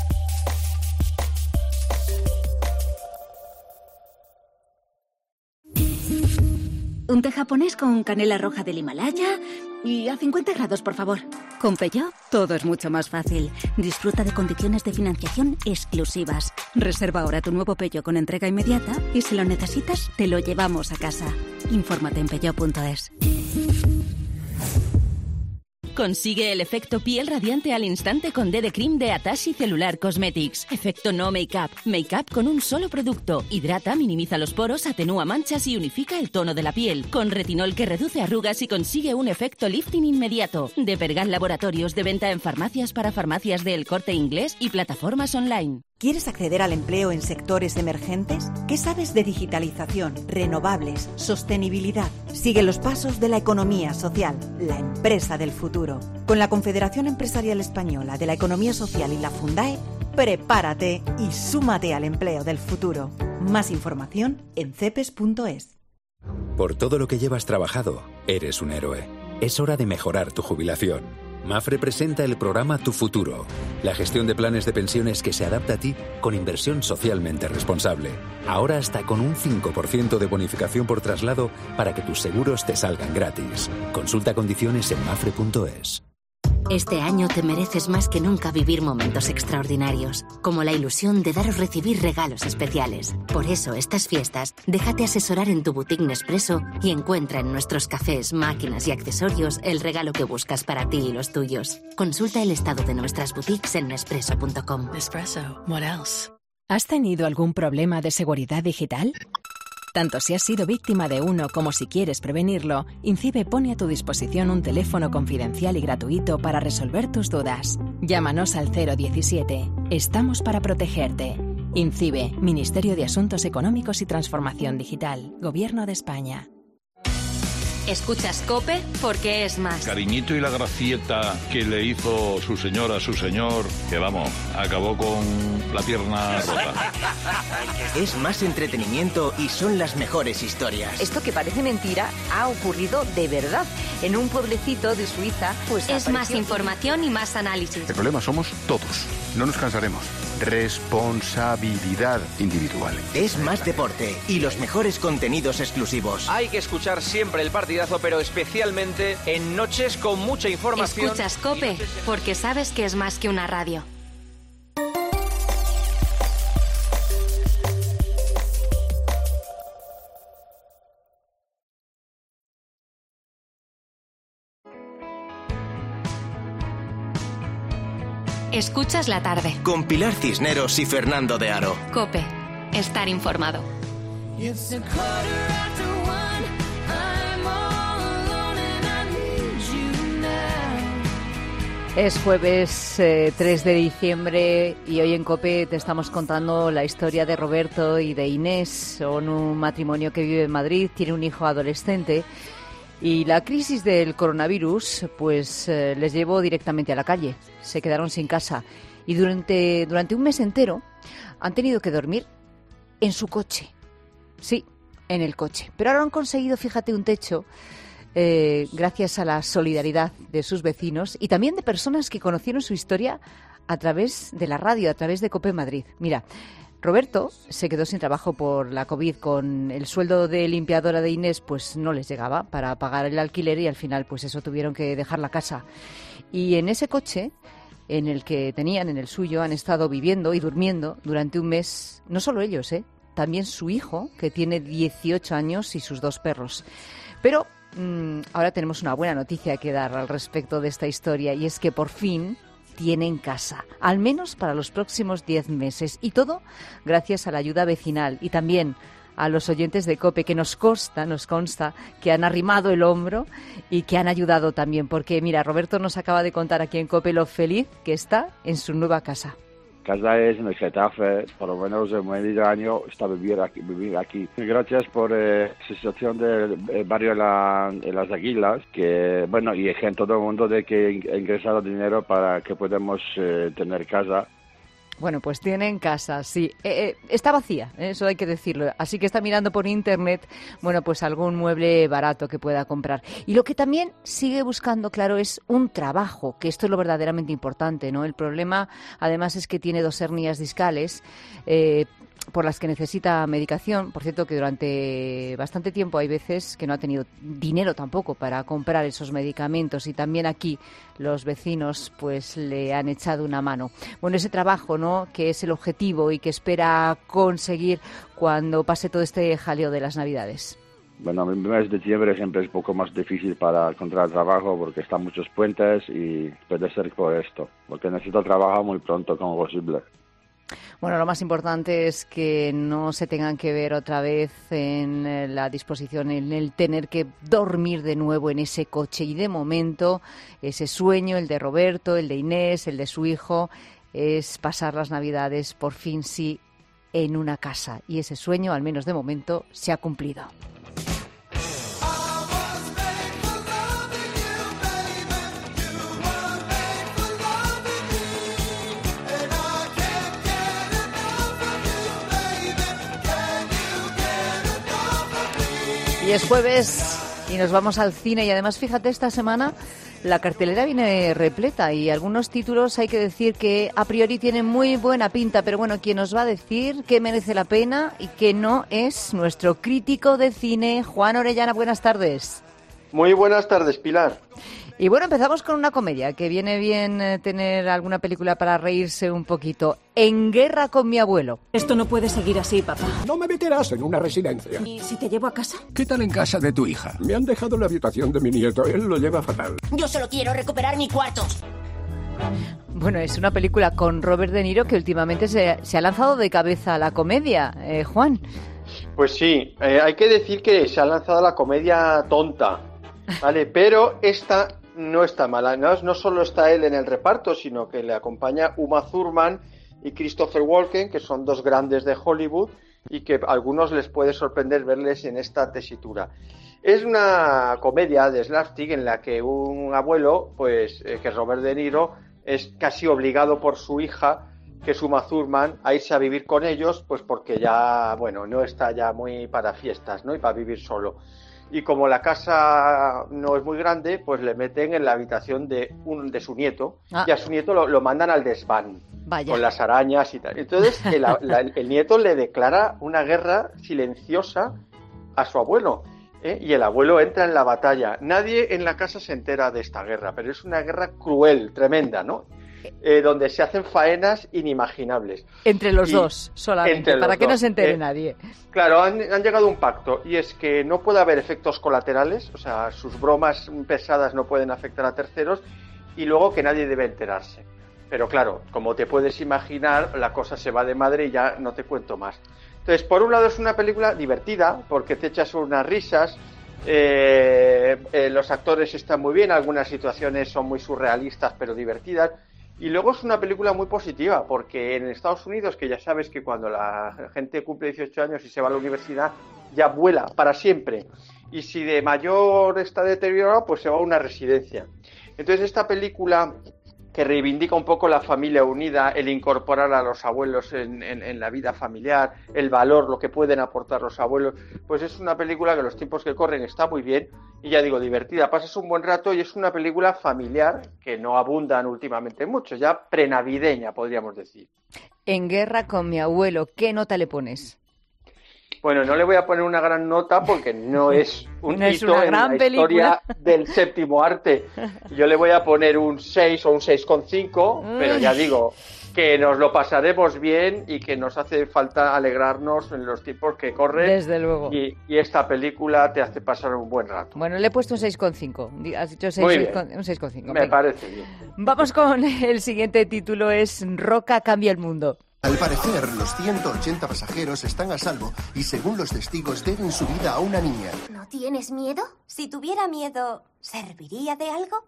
Un té japonés con canela roja del Himalaya y a 50 grados, por favor. Con Peugeot todo es mucho más fácil. Disfruta de condiciones de financiación exclusivas. Reserva ahora tu nuevo Peugeot con entrega inmediata y si lo necesitas, te lo llevamos a casa. Infórmate en peugeot.es. Consigue el efecto piel radiante al instante con DD Cream de Atashi Cellular Cosmetics. Efecto no make-up. Make-up con un solo producto. Hidrata, minimiza los poros, atenúa manchas y unifica el tono de la piel. Con retinol que reduce arrugas y consigue un efecto lifting inmediato. De Pergal Laboratorios, de venta en farmacias para farmacias de El Corte Inglés y plataformas online. ¿Quieres acceder al empleo en sectores emergentes? ¿Qué sabes de digitalización, renovables, sostenibilidad? Sigue los pasos de la economía social, la empresa del futuro. Con la Confederación Empresarial Española de la Economía Social y la Fundae, prepárate y súmate al empleo del futuro. Más información en cepes.es. Por todo lo que llevas trabajado, eres un héroe. Es hora de mejorar tu jubilación. Mafre presenta el programa Tu Futuro, la gestión de planes de pensiones que se adapta a ti con inversión socialmente responsable. Ahora hasta con un 5% de bonificación por traslado para que tus seguros te salgan gratis. Consulta condiciones en mafre.es. Este año te mereces más que nunca vivir momentos extraordinarios, como la ilusión de dar o recibir regalos especiales. Por eso, estas fiestas, déjate asesorar en tu boutique Nespresso y encuentra en nuestros cafés, máquinas y accesorios el regalo que buscas para ti y los tuyos. Consulta el estado de nuestras boutiques en nespresso.com. Nespresso, what else? ¿Has tenido algún problema de seguridad digital? Tanto si has sido víctima de uno como si quieres prevenirlo, INCIBE pone a tu disposición un teléfono confidencial y gratuito para resolver tus dudas. Llámanos al 017. Estamos para protegerte. INCIBE, Ministerio de Asuntos Económicos y Transformación Digital, Gobierno de España. Escuchas COPE porque es más. Cariñito y la gracieta que le hizo su señora a su señor, que vamos, acabó con la pierna rota. Es más entretenimiento y son las mejores historias. Esto que parece mentira ha ocurrido de verdad. En un pueblecito de Suiza, pues es más información y más análisis. El problema somos todos. No nos cansaremos. Responsabilidad individual. Es más deporte y los mejores contenidos exclusivos. Hay que escuchar siempre el partidazo, pero especialmente en noches con mucha información. Escuchas COPE porque sabes que es más que una radio. Escuchas la tarde. Con Pilar Cisneros y Fernando de Aro. COPE. Estar informado. Es jueves 3 de diciembre y hoy en COPE te estamos contando la historia de Roberto y de Inés. Son un matrimonio que vive en Madrid, tiene un hijo adolescente y la crisis del coronavirus pues les llevó directamente a la calle. Se quedaron sin casa y durante un mes entero han tenido que dormir en su coche. Sí, en el coche. Pero ahora han conseguido, fíjate, un techo gracias a la solidaridad de sus vecinos y también de personas que conocieron su historia a través de la radio, a través de COPE Madrid. Mira, Roberto se quedó sin trabajo por la COVID. Con el sueldo de limpiadora de Inés pues no les llegaba para pagar el alquiler y al final pues eso tuvieron que dejar la casa. Y en ese coche en el que tenían, en el suyo, han estado viviendo y durmiendo durante un mes, no solo ellos, también su hijo, que tiene 18 años, y sus 2 perros. Pero ahora tenemos una buena noticia que dar al respecto de esta historia, y es que por fin tienen casa, al menos para los próximos 10 meses. Y todo gracias a la ayuda vecinal y también a los oyentes de COPE, que nos consta que han arrimado el hombro y que han ayudado también. Porque, mira, Roberto nos acaba de contar aquí en COPE lo feliz que está en su nueva casa. Casa es en el Getafe, por lo menos de medio año está vivir aquí. Gracias por la asociación del barrio de las Águilas, que bueno, y en todo el mundo de que ha ingresado dinero para que podamos tener casa. Bueno, pues tienen casa, sí. Está vacía, eso hay que decirlo. Así que está mirando por internet, bueno, pues algún mueble barato que pueda comprar. Y lo que también sigue buscando, claro, es un trabajo, que esto es lo verdaderamente importante, ¿no? El problema, además, es que tiene 2 hernias discales, por las que necesita medicación. Por cierto, que durante bastante tiempo hay veces que no ha tenido dinero tampoco para comprar esos medicamentos, y también aquí los vecinos pues le han echado una mano. Bueno, ese trabajo, ¿no?, que es el objetivo y que espera conseguir cuando pase todo este jaleo de las Navidades. Bueno, el mes de diciembre siempre es un poco más difícil para encontrar trabajo porque están muchos puentes y puede ser por esto, porque necesito trabajar muy pronto como posible. Bueno, lo más importante es que no se tengan que ver otra vez en la disposición, en el tener que dormir de nuevo en ese coche. Y de momento, ese sueño, el de Roberto, el de Inés, el de su hijo, es pasar las Navidades, por fin sí, en una casa. Y ese sueño, al menos de momento, se ha cumplido. Y es jueves y nos vamos al cine, y además, fíjate, esta semana la cartelera viene repleta y algunos títulos hay que decir que a priori tienen muy buena pinta, pero bueno, quien nos va a decir qué merece la pena y qué no es nuestro crítico de cine, Juan Orellana. Buenas tardes. Muy buenas tardes, Pilar. Y bueno, empezamos con una comedia, que viene bien tener alguna película para reírse un poquito. En guerra con mi abuelo. Esto no puede seguir así, papá. No me meterás en una residencia. ¿Y si te llevo a casa? ¿Qué tal en casa de tu hija? Me han dejado la habitación de mi nieto, él lo lleva fatal. Yo solo quiero recuperar mi cuarto. Bueno, es una película con Robert De Niro que últimamente se ha lanzado de cabeza a la comedia. Juan. Pues sí, hay que decir que se ha lanzado a la comedia tonta, ¿vale? Pero esta no está mala. No solo está él en el reparto, sino que le acompaña Uma Thurman y Christopher Walken, que son 2 grandes de Hollywood y que a algunos les puede sorprender verles en esta tesitura. Es una comedia de slapstick en la que un abuelo, pues que es Robert De Niro, es casi obligado por su hija, que es Uma Thurman, a irse a vivir con ellos, pues porque ya, bueno, no está ya muy para fiestas, ¿no?, y para vivir solo. Y como la casa no es muy grande, pues le meten en la habitación de su nieto, y a su nieto lo mandan al desván. Vaya. Con las arañas y tal. Entonces el nieto le declara una guerra silenciosa a su abuelo, y el abuelo entra en la batalla. Nadie en la casa se entera de esta guerra, pero es una guerra cruel, tremenda, ¿no? Donde se hacen faenas inimaginables. Entre los dos, solamente, para que no se entere nadie. Claro, han llegado a un pacto, y es que no puede haber efectos colaterales, o sea, sus bromas pesadas no pueden afectar a terceros, y luego que nadie debe enterarse. Pero claro, como te puedes imaginar, la cosa se va de madre y ya no te cuento más. Entonces, por un lado es una película divertida, porque te echas unas risas, los actores están muy bien, algunas situaciones son muy surrealistas pero divertidas, y luego es una película muy positiva, porque en Estados Unidos, que ya sabes que cuando la gente cumple 18 años y se va a la universidad, ya vuela para siempre, y si de mayor está deteriorado, pues se va a una residencia. Entonces esta película, que reivindica un poco la familia unida, el incorporar a los abuelos en la vida familiar, el valor, lo que pueden aportar los abuelos, pues es una película que los tiempos que corren está muy bien, y ya digo, divertida, pasas un buen rato, y es una película familiar que no abundan últimamente mucho, ya prenavideña, podríamos decir. En Guerra con mi abuelo, ¿qué nota le pones? Bueno, no le voy a poner una gran nota porque no es un hito en la historia del séptimo arte. Yo le voy a poner un 6 o un 6,5, pero ya digo que nos lo pasaremos bien y que nos hace falta alegrarnos en los tiempos que corren. Desde luego. Y esta película te hace pasar un buen rato. Bueno, le he puesto un 6,5. Has dicho 6, un 6,5. Me parece bien. Vamos con el siguiente título, es Roca cambia el mundo. Al parecer, los 180 pasajeros están a salvo y, según los testigos, deben su vida a una niña. ¿No tienes miedo? Si tuviera miedo, ¿serviría de algo?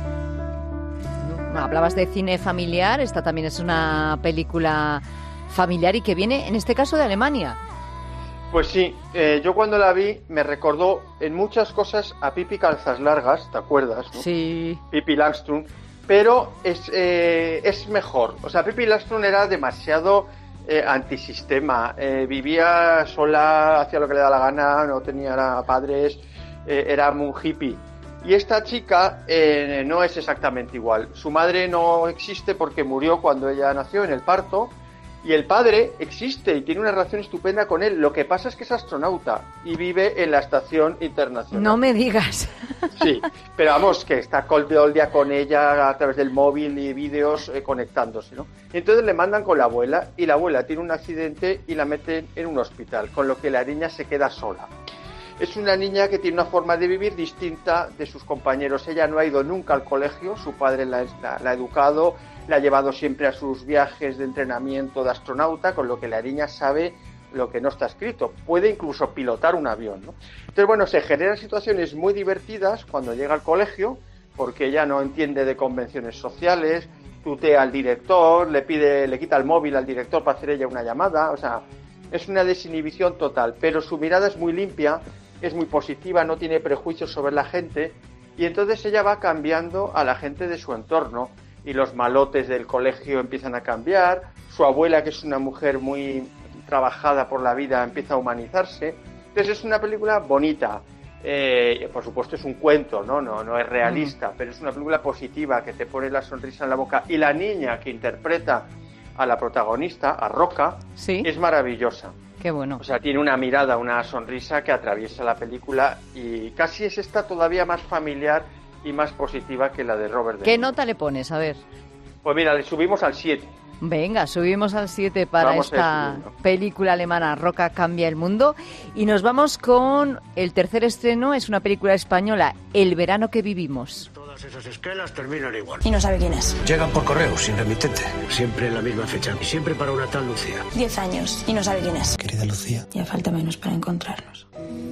Hablabas de cine familiar, esta también es una película familiar y que viene, en este caso, de Alemania. Pues sí, yo cuando la vi me recordó en muchas cosas a Pippi Calzas Largas, ¿te acuerdas? ¿No? Sí. Pippi Langström. Pero es mejor. O sea, Pippi Langström era demasiado antisistema. Vivía sola, hacía lo que le da la gana, no tenía padres, era muy hippie. Y esta chica no es exactamente igual. Su madre no existe porque murió cuando ella nació en el parto. Y el padre existe y tiene una relación estupenda con él. Lo que pasa es que es astronauta y vive en la estación internacional. No me digas. Sí, pero vamos, que está todo el día con ella a través del móvil y vídeos conectándose, ¿no? Entonces le mandan con la abuela y la abuela tiene un accidente y la meten en un hospital, con lo que la niña se queda sola. Es una niña que tiene una forma de vivir distinta de sus compañeros. Ella no ha ido nunca al colegio, su padre la ha educado, la ha llevado siempre a sus viajes de entrenamiento de astronauta, con lo que la niña sabe lo que no está escrito. Puede incluso pilotar un avión, ¿no? Entonces, bueno, se generan situaciones muy divertidas cuando llega al colegio, porque ella no entiende de convenciones sociales, tutea al director, le quita el móvil al director para hacer ella una llamada, o sea, es una desinhibición total, pero su mirada es muy limpia, es muy positiva, no tiene prejuicios sobre la gente, y entonces ella va cambiando a la gente de su entorno, y los malotes del colegio empiezan a cambiar, su abuela, que es una mujer muy trabajada por la vida, empieza a humanizarse. Entonces es una película bonita, por supuesto es un cuento, no es realista, pero es una película positiva que te pone la sonrisa en la boca, y la niña que interpreta a la protagonista, a Roca, ¿sí?, es maravillosa. Qué bueno. O sea, tiene una mirada, una sonrisa que atraviesa la película, y casi es esta todavía más familiar y más positiva que la de Robert De Niro. ¿Qué nota le pones? A ver. Pues mira, le subimos al 7. Venga, subimos al 7 para esta película alemana, Roca cambia el mundo. Y nos vamos con el tercer estreno, es una película española, El verano que vivimos. Todas esas esquelas terminan igual. Y no sabe quién es. Llegan por correo, sin remitente. Siempre en la misma fecha. Y siempre para una tal Lucía. 10 años y no sabe quién es. Querida Lucía. Ya falta menos para encontrarnos.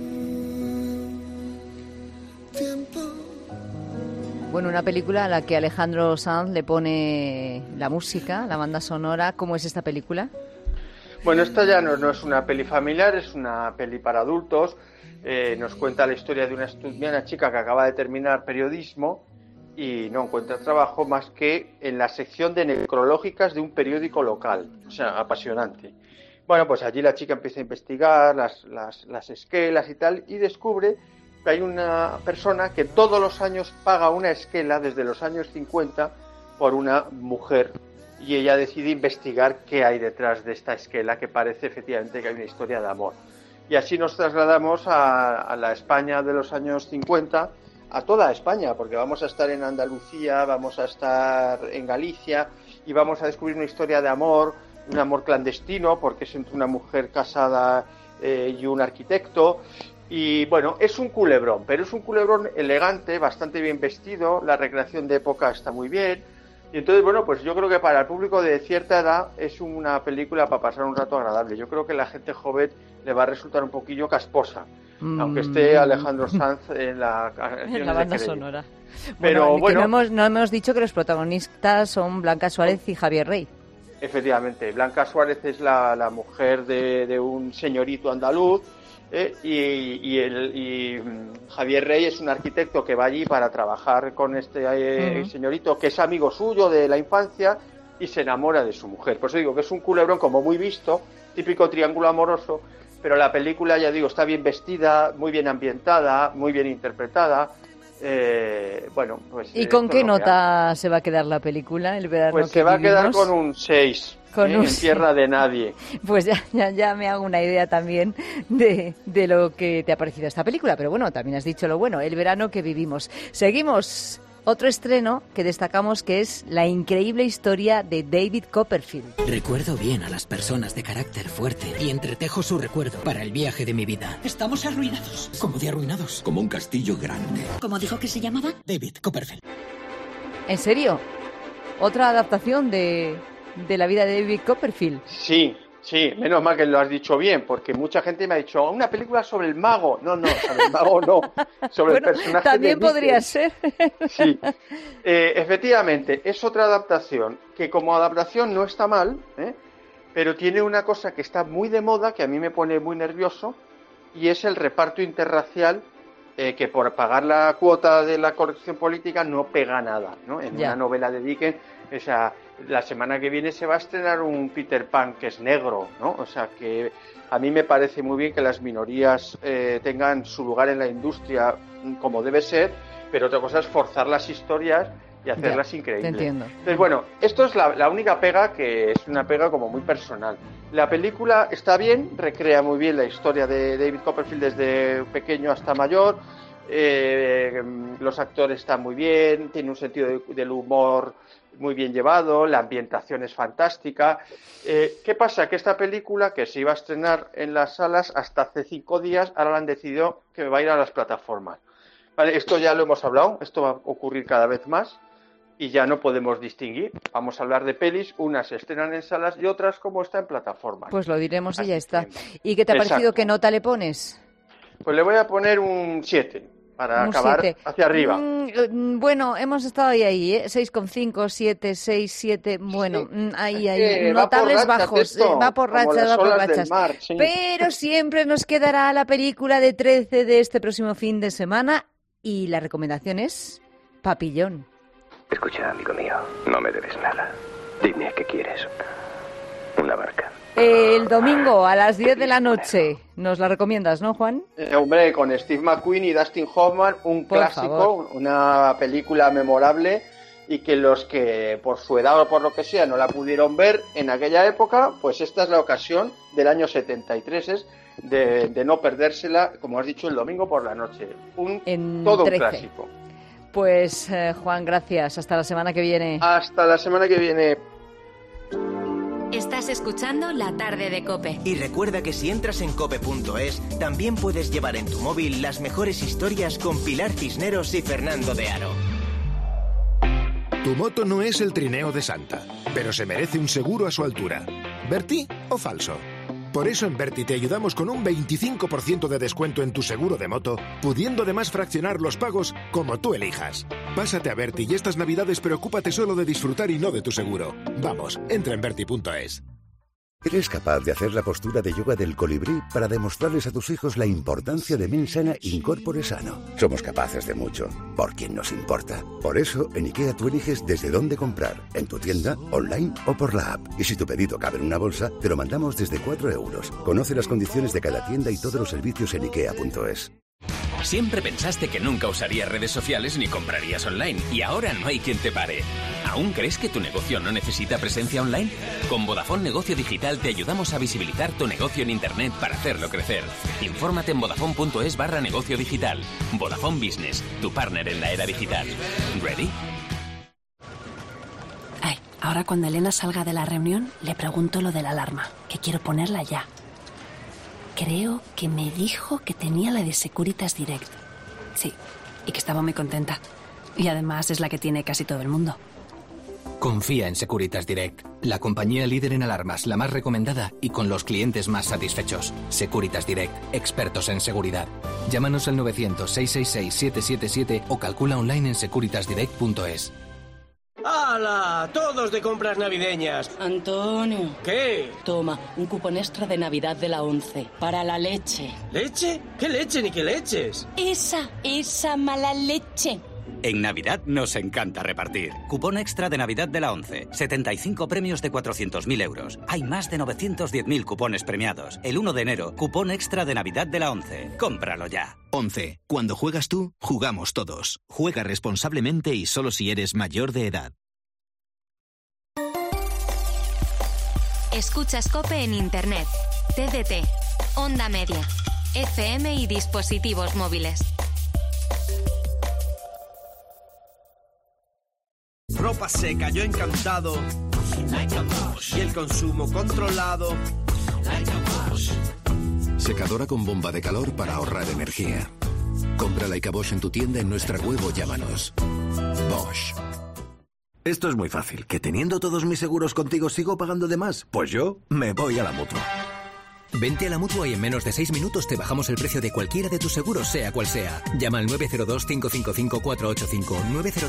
Bueno, una película a la que Alejandro Sanz le pone la música, la banda sonora. ¿Cómo es esta película? Bueno, esta ya no es una peli familiar, es una peli para adultos. Nos cuenta la historia de una chica que acaba de terminar periodismo y no encuentra trabajo más que en la sección de necrológicas de un periódico local. O sea, apasionante. Bueno, pues allí la chica empieza a investigar las esquelas y tal, y descubre que hay una persona que todos los años paga una esquela desde los años 50 por una mujer, y ella decide investigar qué hay detrás de esta esquela, que parece efectivamente que hay una historia de amor. Y así nos trasladamos a la España de los años 50, a toda España, porque vamos a estar en Andalucía, vamos a estar en Galicia y vamos a descubrir una historia de amor, un amor clandestino, porque es entre una mujer casada y un arquitecto. Y bueno, es un culebrón, pero es un culebrón elegante, bastante bien vestido, la recreación de época está muy bien, Y entonces, bueno, pues yo creo que para el público de cierta edad es una película para pasar un rato agradable. Yo creo que la gente joven le va a resultar un poquillo casposa, aunque esté Alejandro Sanz en la banda sonora. Pero bueno, no hemos dicho que los protagonistas son Blanca Suárez y Javier Rey. Efectivamente, Blanca Suárez es la mujer de un señorito andaluz, y Javier Rey es un arquitecto que va allí para trabajar con este señorito que es amigo suyo de la infancia y se enamora de su mujer. Por eso digo que es un culebrón como muy visto, típico triángulo amoroso, pero la película, ya digo, está bien vestida, muy bien ambientada, muy bien interpretada. Bueno, pues ¿y con qué nota se va a quedar la película? El verano pues se va a quedar con un 6. En tierra de nadie. Pues ya me hago una idea también de lo que te ha parecido esta película. Pero bueno, también has dicho lo bueno, el verano que vivimos. Seguimos. Otro estreno que destacamos, que es la increíble historia de David Copperfield. Recuerdo bien a las personas de carácter fuerte y entretejo su recuerdo para el viaje de mi vida. Estamos arruinados. ¿Cómo de arruinados? Como un castillo grande. ¿Cómo dijo que se llamaba? David Copperfield. ¿En serio? ¿Otra adaptación de la vida de David Copperfield? Sí, menos mal que lo has dicho bien, porque mucha gente me ha dicho, una película sobre el mago. No, sobre el mago no, sobre el personaje también de podría ser. Sí, efectivamente, es otra adaptación, que como adaptación no está mal, pero tiene una cosa que está muy de moda, que a mí me pone muy nervioso, y es el reparto interracial, que por pagar la cuota de la corrección política no pega nada, ¿no? En una novela de Dickens, o sea, la semana que viene se va a estrenar un Peter Pan que es negro, ¿no? O sea, que a mí me parece muy bien que las minorías tengan su lugar en la industria como debe ser, pero otra cosa es forzar las historias y hacerlas increíbles. Te entiendo. Entonces, bueno, esto es la única pega, que es una pega como muy personal. La película está bien, recrea muy bien la historia de David Copperfield desde pequeño hasta mayor. Los actores están muy bien, tiene un sentido del humor muy bien llevado, la ambientación es fantástica. ¿Qué pasa? Que esta película, que se iba a estrenar en las salas hasta hace 5 días, ahora la han decidido que va a ir a las plataformas. Vale, esto ya lo hemos hablado, esto va a ocurrir cada vez más y ya no podemos distinguir. Vamos a hablar de pelis, unas se estrenan en salas y otras como está en plataformas. Pues lo diremos y ya está. ¿Y qué te ha parecido? ¿Qué nota le pones? Pues le voy a poner un 7. Para acabar 7. Hacia arriba. Bueno, hemos estado ahí, 6,5, 7, 6, 7, bueno, sí. ahí, notables bajos, va por rachas, mar, sí. Pero siempre nos quedará la película de 13 de este próximo fin de semana y la recomendación es Papillón. Escucha, amigo mío, no me debes nada. Dime qué quieres. Una barca. El domingo a las 10 de la noche. Nos la recomiendas, ¿no, Juan? Hombre, con Steve McQueen y Dustin Hoffman, un clásico, una película memorable, y que los que por su edad o por lo que sea no la pudieron ver en aquella época, pues esta es la ocasión del año 73, es de no perdérsela, como has dicho, el domingo por la noche. Todo 13. Un clásico. Pues, Juan, gracias. Hasta la semana que viene. Hasta la semana que viene. Estás escuchando La Tarde de COPE. Y recuerda que si entras en cope.es, también puedes llevar en tu móvil las mejores historias con Pilar Cisneros y Fernando de Aro. Tu moto no es el trineo de Santa, pero se merece un seguro a su altura. ¿Berti o falso? Por eso en Berti te ayudamos con un 25% de descuento en tu seguro de moto, pudiendo además fraccionar los pagos como tú elijas. Pásate a Berti y estas navidades preocúpate solo de disfrutar y no de tu seguro. Vamos, entra en berti.es. ¿Eres capaz de hacer la postura de yoga del colibrí para demostrarles a tus hijos la importancia de Mensana Incorpore Sano? Somos capaces de mucho, por quien nos importa. Por eso, en IKEA tú eliges desde dónde comprar, en tu tienda, online o por la app. Y si tu pedido cabe en una bolsa, te lo mandamos desde 4 euros. Conoce las condiciones de cada tienda y todos los servicios en IKEA.es. Siempre pensaste que nunca usarías redes sociales ni comprarías online y ahora no hay quien te pare. ¿Aún crees que tu negocio no necesita presencia online? Con Vodafone Negocio Digital te ayudamos a visibilizar tu negocio en Internet para hacerlo crecer. Infórmate en vodafone.es/negocio digital. Vodafone Business, tu partner en la era digital. ¿Ready? Ay, ahora cuando Elena salga de la reunión le pregunto lo de la alarma, que quiero ponerla ya. Creo que me dijo que tenía la de Securitas Direct. Sí, y que estaba muy contenta. Y además es la que tiene casi todo el mundo. Confía en Securitas Direct, la compañía líder en alarmas, la más recomendada y con los clientes más satisfechos. Securitas Direct, expertos en seguridad. Llámanos al 900-666-777 o calcula online en securitasdirect.es. ¡Hala! ¡Todos de compras navideñas! Antonio. ¿Qué? Toma, un cupón extra de Navidad de la 11. Para la leche. ¿Leche? ¿Qué leche ni qué leches? Esa mala leche. En Navidad nos encanta repartir. Cupón extra de Navidad de la 11. 75 premios de 400.000 euros. Hay más de 910.000 cupones premiados. El 1 de enero, cupón extra de Navidad de la 11. Cómpralo ya. 11. Cuando juegas tú, jugamos todos. Juega responsablemente y solo si eres mayor de edad. Escuchas COPE en Internet, TDT, Onda Media, FM y dispositivos móviles. Ropa seca, yo encantado. Y el consumo controlado. Secadora con bomba de calor para ahorrar energía. Compra Leica Bosch en tu tienda, en nuestra web o llámanos. Bosch. Esto es muy fácil. ¿Que teniendo todos mis seguros contigo sigo pagando de más? Pues yo me voy a la Mutua. Vente a la Mutua y en menos de 6 minutos te bajamos el precio de cualquiera de tus seguros, sea cual sea. Llama al 902-555-485.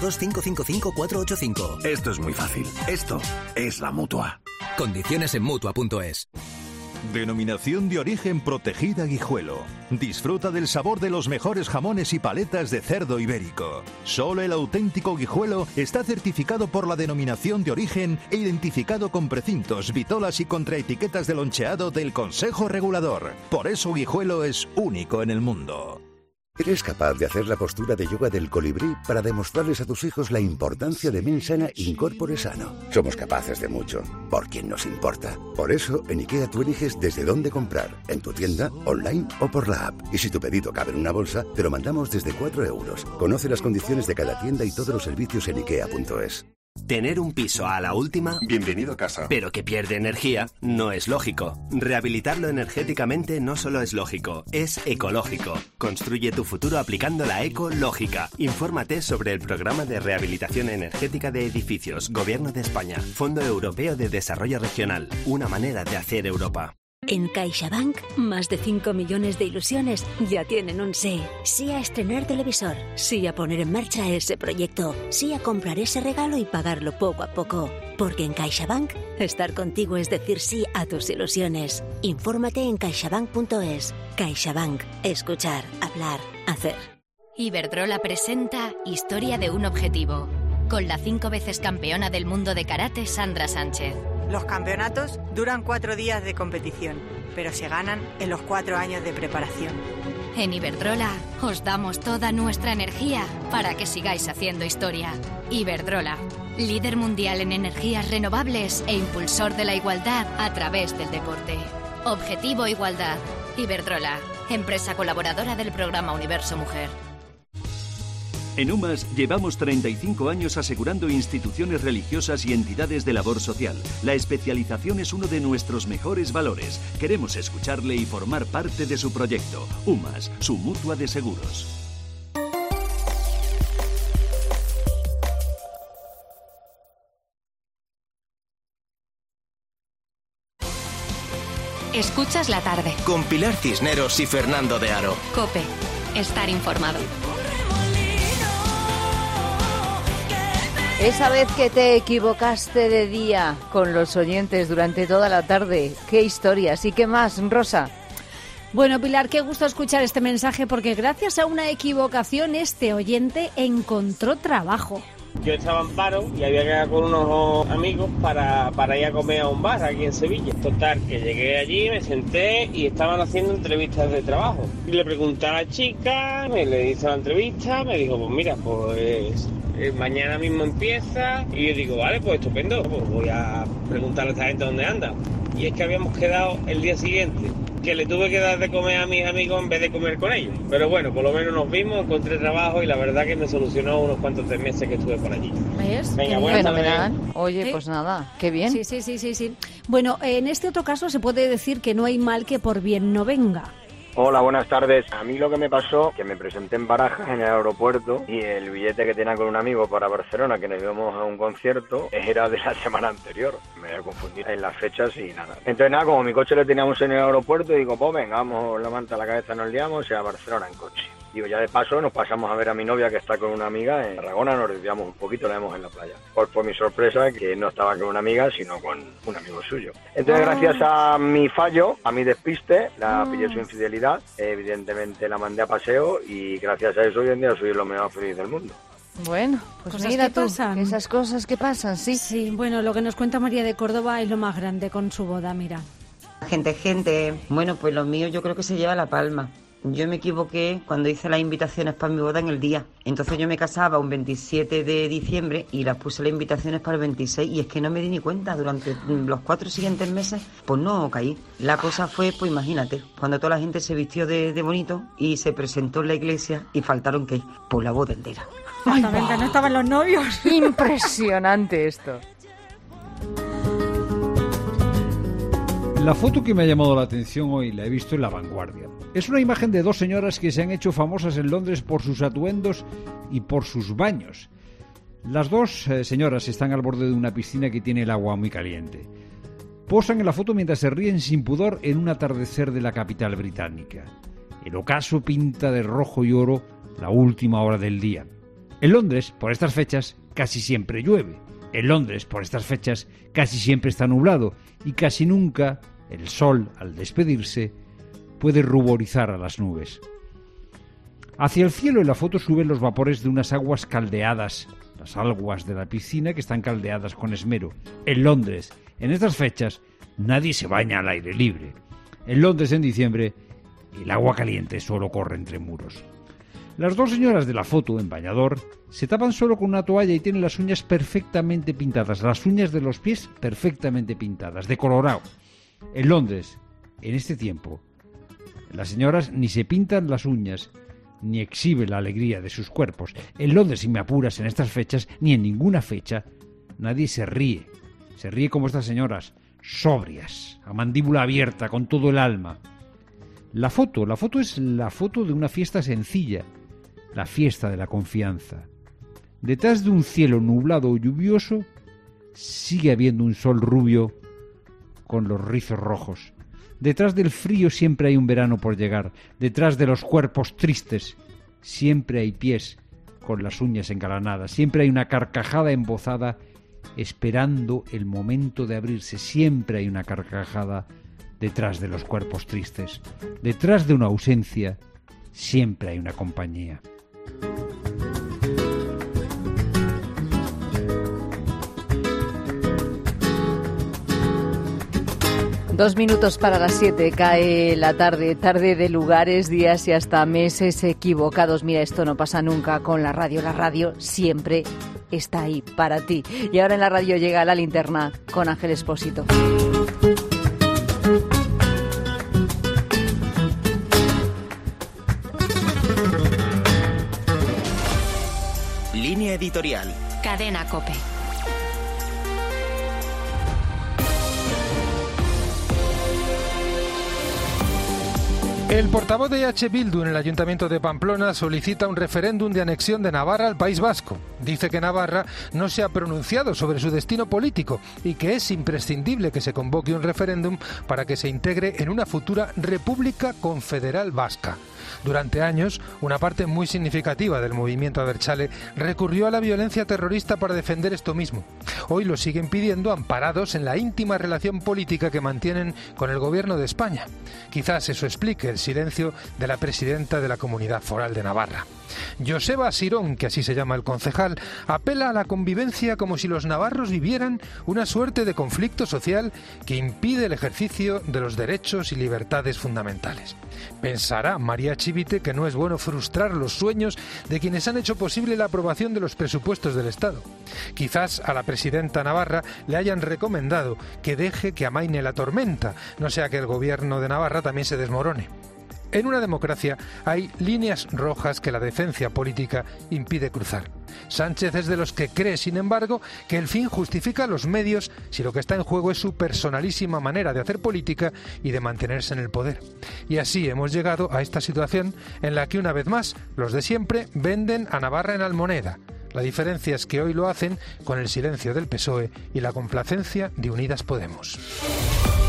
902-555-485. Esto es muy fácil. Esto es la Mutua. Condiciones en Mutua.es. Denominación de origen protegida Guijuelo. Disfruta del sabor de los mejores jamones y paletas de cerdo ibérico. Solo el auténtico Guijuelo está certificado por la denominación de origen e identificado con precintos, vitolas y contraetiquetas de loncheado del Consejo Regulador. Por eso Guijuelo es único en el mundo. ¿Eres capaz de hacer la postura de yoga del colibrí para demostrarles a tus hijos la importancia de Mensana Incorpore Sano? Somos capaces de mucho, por quien nos importa. Por eso, en IKEA tú eliges desde dónde comprar, en tu tienda, online o por la app. Y si tu pedido cabe en una bolsa, te lo mandamos desde 4 euros. Conoce las condiciones de cada tienda y todos los servicios en IKEA.es. Tener un piso a la última, bienvenido a casa, pero que pierde energía, no es lógico. Rehabilitarlo energéticamente no solo es lógico, es ecológico. Construye tu futuro aplicando la ecológica. Infórmate sobre el programa de rehabilitación energética de edificios, Gobierno de España, Fondo Europeo de Desarrollo Regional, una manera de hacer Europa. En CaixaBank, más de 5 millones de ilusiones ya tienen un sí. Sí a estrenar televisor, sí a poner en marcha ese proyecto, sí a comprar ese regalo y pagarlo poco a poco. Porque en CaixaBank, estar contigo es decir sí a tus ilusiones. Infórmate en caixabank.es. CaixaBank. Escuchar, hablar, hacer. Iberdrola presenta Historia de un objetivo, con la 5 veces campeona del mundo de karate Sandra Sánchez. Los campeonatos duran 4 días de competición, pero se ganan en los 4 años de preparación. En Iberdrola os damos toda nuestra energía para que sigáis haciendo historia. Iberdrola, líder mundial en energías renovables e impulsor de la igualdad a través del deporte. Objetivo Igualdad. Iberdrola, empresa colaboradora del programa Universo Mujer. En UMAS llevamos 35 años asegurando instituciones religiosas y entidades de labor social. La especialización es uno de nuestros mejores valores. Queremos escucharle y formar parte de su proyecto. UMAS, su mutua de seguros. Escuchas la tarde. Con Pilar Cisneros y Fernando de Aro. COPE. Estar informado. Esa vez que te equivocaste de día con los oyentes durante toda la tarde, ¿qué historias y qué más, Rosa? Bueno, Pilar, qué gusto escuchar este mensaje porque gracias a una equivocación este oyente encontró trabajo. Yo estaba en paro y había quedado con unos amigos para ir a comer a un bar aquí en Sevilla. Total, que llegué allí, me senté y estaban haciendo entrevistas de trabajo. Y le pregunté a la chica, le hice la entrevista, me dijo, pues mira, pues mañana mismo empieza. Y yo digo, vale, pues estupendo, pues voy a preguntarle a esta gente dónde anda. Y es que habíamos quedado el día siguiente, que le tuve que dar de comer a mis amigos en vez de comer con ellos. Pero bueno, por lo menos nos vimos, encontré trabajo y la verdad que me solucionó unos cuantos meses que estuve por allí. ¿Ves? Venga, fenomenal. Oye, pues nada, qué bien. Sí. Bueno, en este otro caso se puede decir que no hay mal que por bien no venga. Hola, buenas tardes. A mí lo que me pasó, que me presenté en Barajas, en el aeropuerto, y el billete que tenía con un amigo para Barcelona, que nos íbamos a un concierto, era de la semana anterior. Me había confundido en las fechas y nada. Entonces nada, como mi coche lo teníamos en el aeropuerto, digo, pues venga, vamos, la manta a la cabeza, nos liamos y a Barcelona en coche. Digo, ya de paso nos pasamos a ver a mi novia que está con una amiga en Tarragona, nos desviamos un poquito, la vemos en la playa. Pues fue mi sorpresa que no estaba con una amiga, sino con un amigo suyo. Entonces, gracias a mi fallo, a mi despiste, la pillé su infidelidad, evidentemente la mandé a paseo y gracias a eso hoy en día soy lo más feliz del mundo. Bueno, pues Cosas mira que tú, pasan. esas cosas que pasan, sí. Sí, bueno, lo que nos cuenta María de Córdoba es lo más grande con su boda, mira. Gente, bueno, pues lo mío yo creo que se lleva la palma. Yo me equivoqué cuando hice las invitaciones para mi boda en el día. Entonces yo me casaba un 27 de diciembre y las puse las invitaciones para el 26 y es que no me di ni cuenta. Durante los 4 siguientes meses, pues no caí. La cosa fue, pues imagínate, cuando toda la gente se vistió de bonito y se presentó en la iglesia y faltaron, ¿qué? Pues la boda entera. Exactamente, no estaban los novios. Impresionante esto. La foto que me ha llamado la atención hoy la he visto en La Vanguardia. Es una imagen de 2 señoras que se han hecho famosas en Londres por sus atuendos y por sus baños. Las 2 señoras están al borde de una piscina que tiene el agua muy caliente. Posan en la foto mientras se ríen sin pudor en un atardecer de la capital británica. El ocaso pinta de rojo y oro la última hora del día. En Londres, por estas fechas, casi siempre llueve. En Londres, por estas fechas, casi siempre está nublado y casi nunca el sol, al despedirse, puede ruborizar a las nubes. Hacia el cielo en la foto suben los vapores de unas aguas caldeadas, las aguas de la piscina que están caldeadas con esmero. En Londres, en estas fechas, nadie se baña al aire libre. En Londres, en diciembre, el agua caliente solo corre entre muros. Las 2 señoras de la foto, en bañador, se tapan solo con una toalla y tienen las uñas perfectamente pintadas, las uñas de los pies perfectamente pintadas, de colorado. En Londres, en este tiempo, las señoras ni se pintan las uñas, ni exhiben la alegría de sus cuerpos. En Londres, si me apuras, en estas fechas, ni en ninguna fecha, nadie se ríe. Se ríe como estas señoras, sobrias, a mandíbula abierta, con todo el alma. La foto es la foto de una fiesta sencilla, la fiesta de la confianza. Detrás de un cielo nublado o lluvioso, sigue habiendo un sol rubio con los rizos rojos. Detrás del frío siempre hay un verano por llegar. Detrás de los cuerpos tristes siempre hay pies con las uñas engalanadas. Siempre hay una carcajada embozada esperando el momento de abrirse. Siempre hay una carcajada detrás de los cuerpos tristes. Detrás de una ausencia siempre hay una compañía. Dos minutos para las 7, cae la tarde, tarde de lugares, días y hasta meses equivocados. Mira, esto no pasa nunca con la radio siempre está ahí para ti. Y ahora en la radio llega La Linterna con Ángel Expósito. Línea editorial. Cadena COPE. El portavoz de EH Bildu en el Ayuntamiento de Pamplona solicita un referéndum de anexión de Navarra al País Vasco. Dice que Navarra no se ha pronunciado sobre su destino político y que es imprescindible que se convoque un referéndum para que se integre en una futura República Confederal Vasca. Durante años, una parte muy significativa del movimiento abertzale recurrió a la violencia terrorista para defender esto mismo. Hoy lo siguen pidiendo amparados en la íntima relación política que mantienen con el gobierno de España. Quizás eso explique el silencio de la presidenta de la Comunidad Foral de Navarra. Joseba Sirón, que así se llama el concejal, apela a la convivencia como si los navarros vivieran una suerte de conflicto social que impide el ejercicio de los derechos y libertades fundamentales. Pensará María Chivite que no es bueno frustrar los sueños de quienes han hecho posible la aprobación de los presupuestos del Estado. Quizás a la presidenta navarra le hayan recomendado que deje que amaine la tormenta, no sea que el gobierno de Navarra también se desmorone. En una democracia hay líneas rojas que la decencia política impide cruzar. Sánchez es de los que cree, sin embargo, que el fin justifica los medios si lo que está en juego es su personalísima manera de hacer política y de mantenerse en el poder. Y así hemos llegado a esta situación en la que, una vez más, los de siempre venden a Navarra en almoneda. La diferencia es que hoy lo hacen con el silencio del PSOE y la complacencia de Unidas Podemos.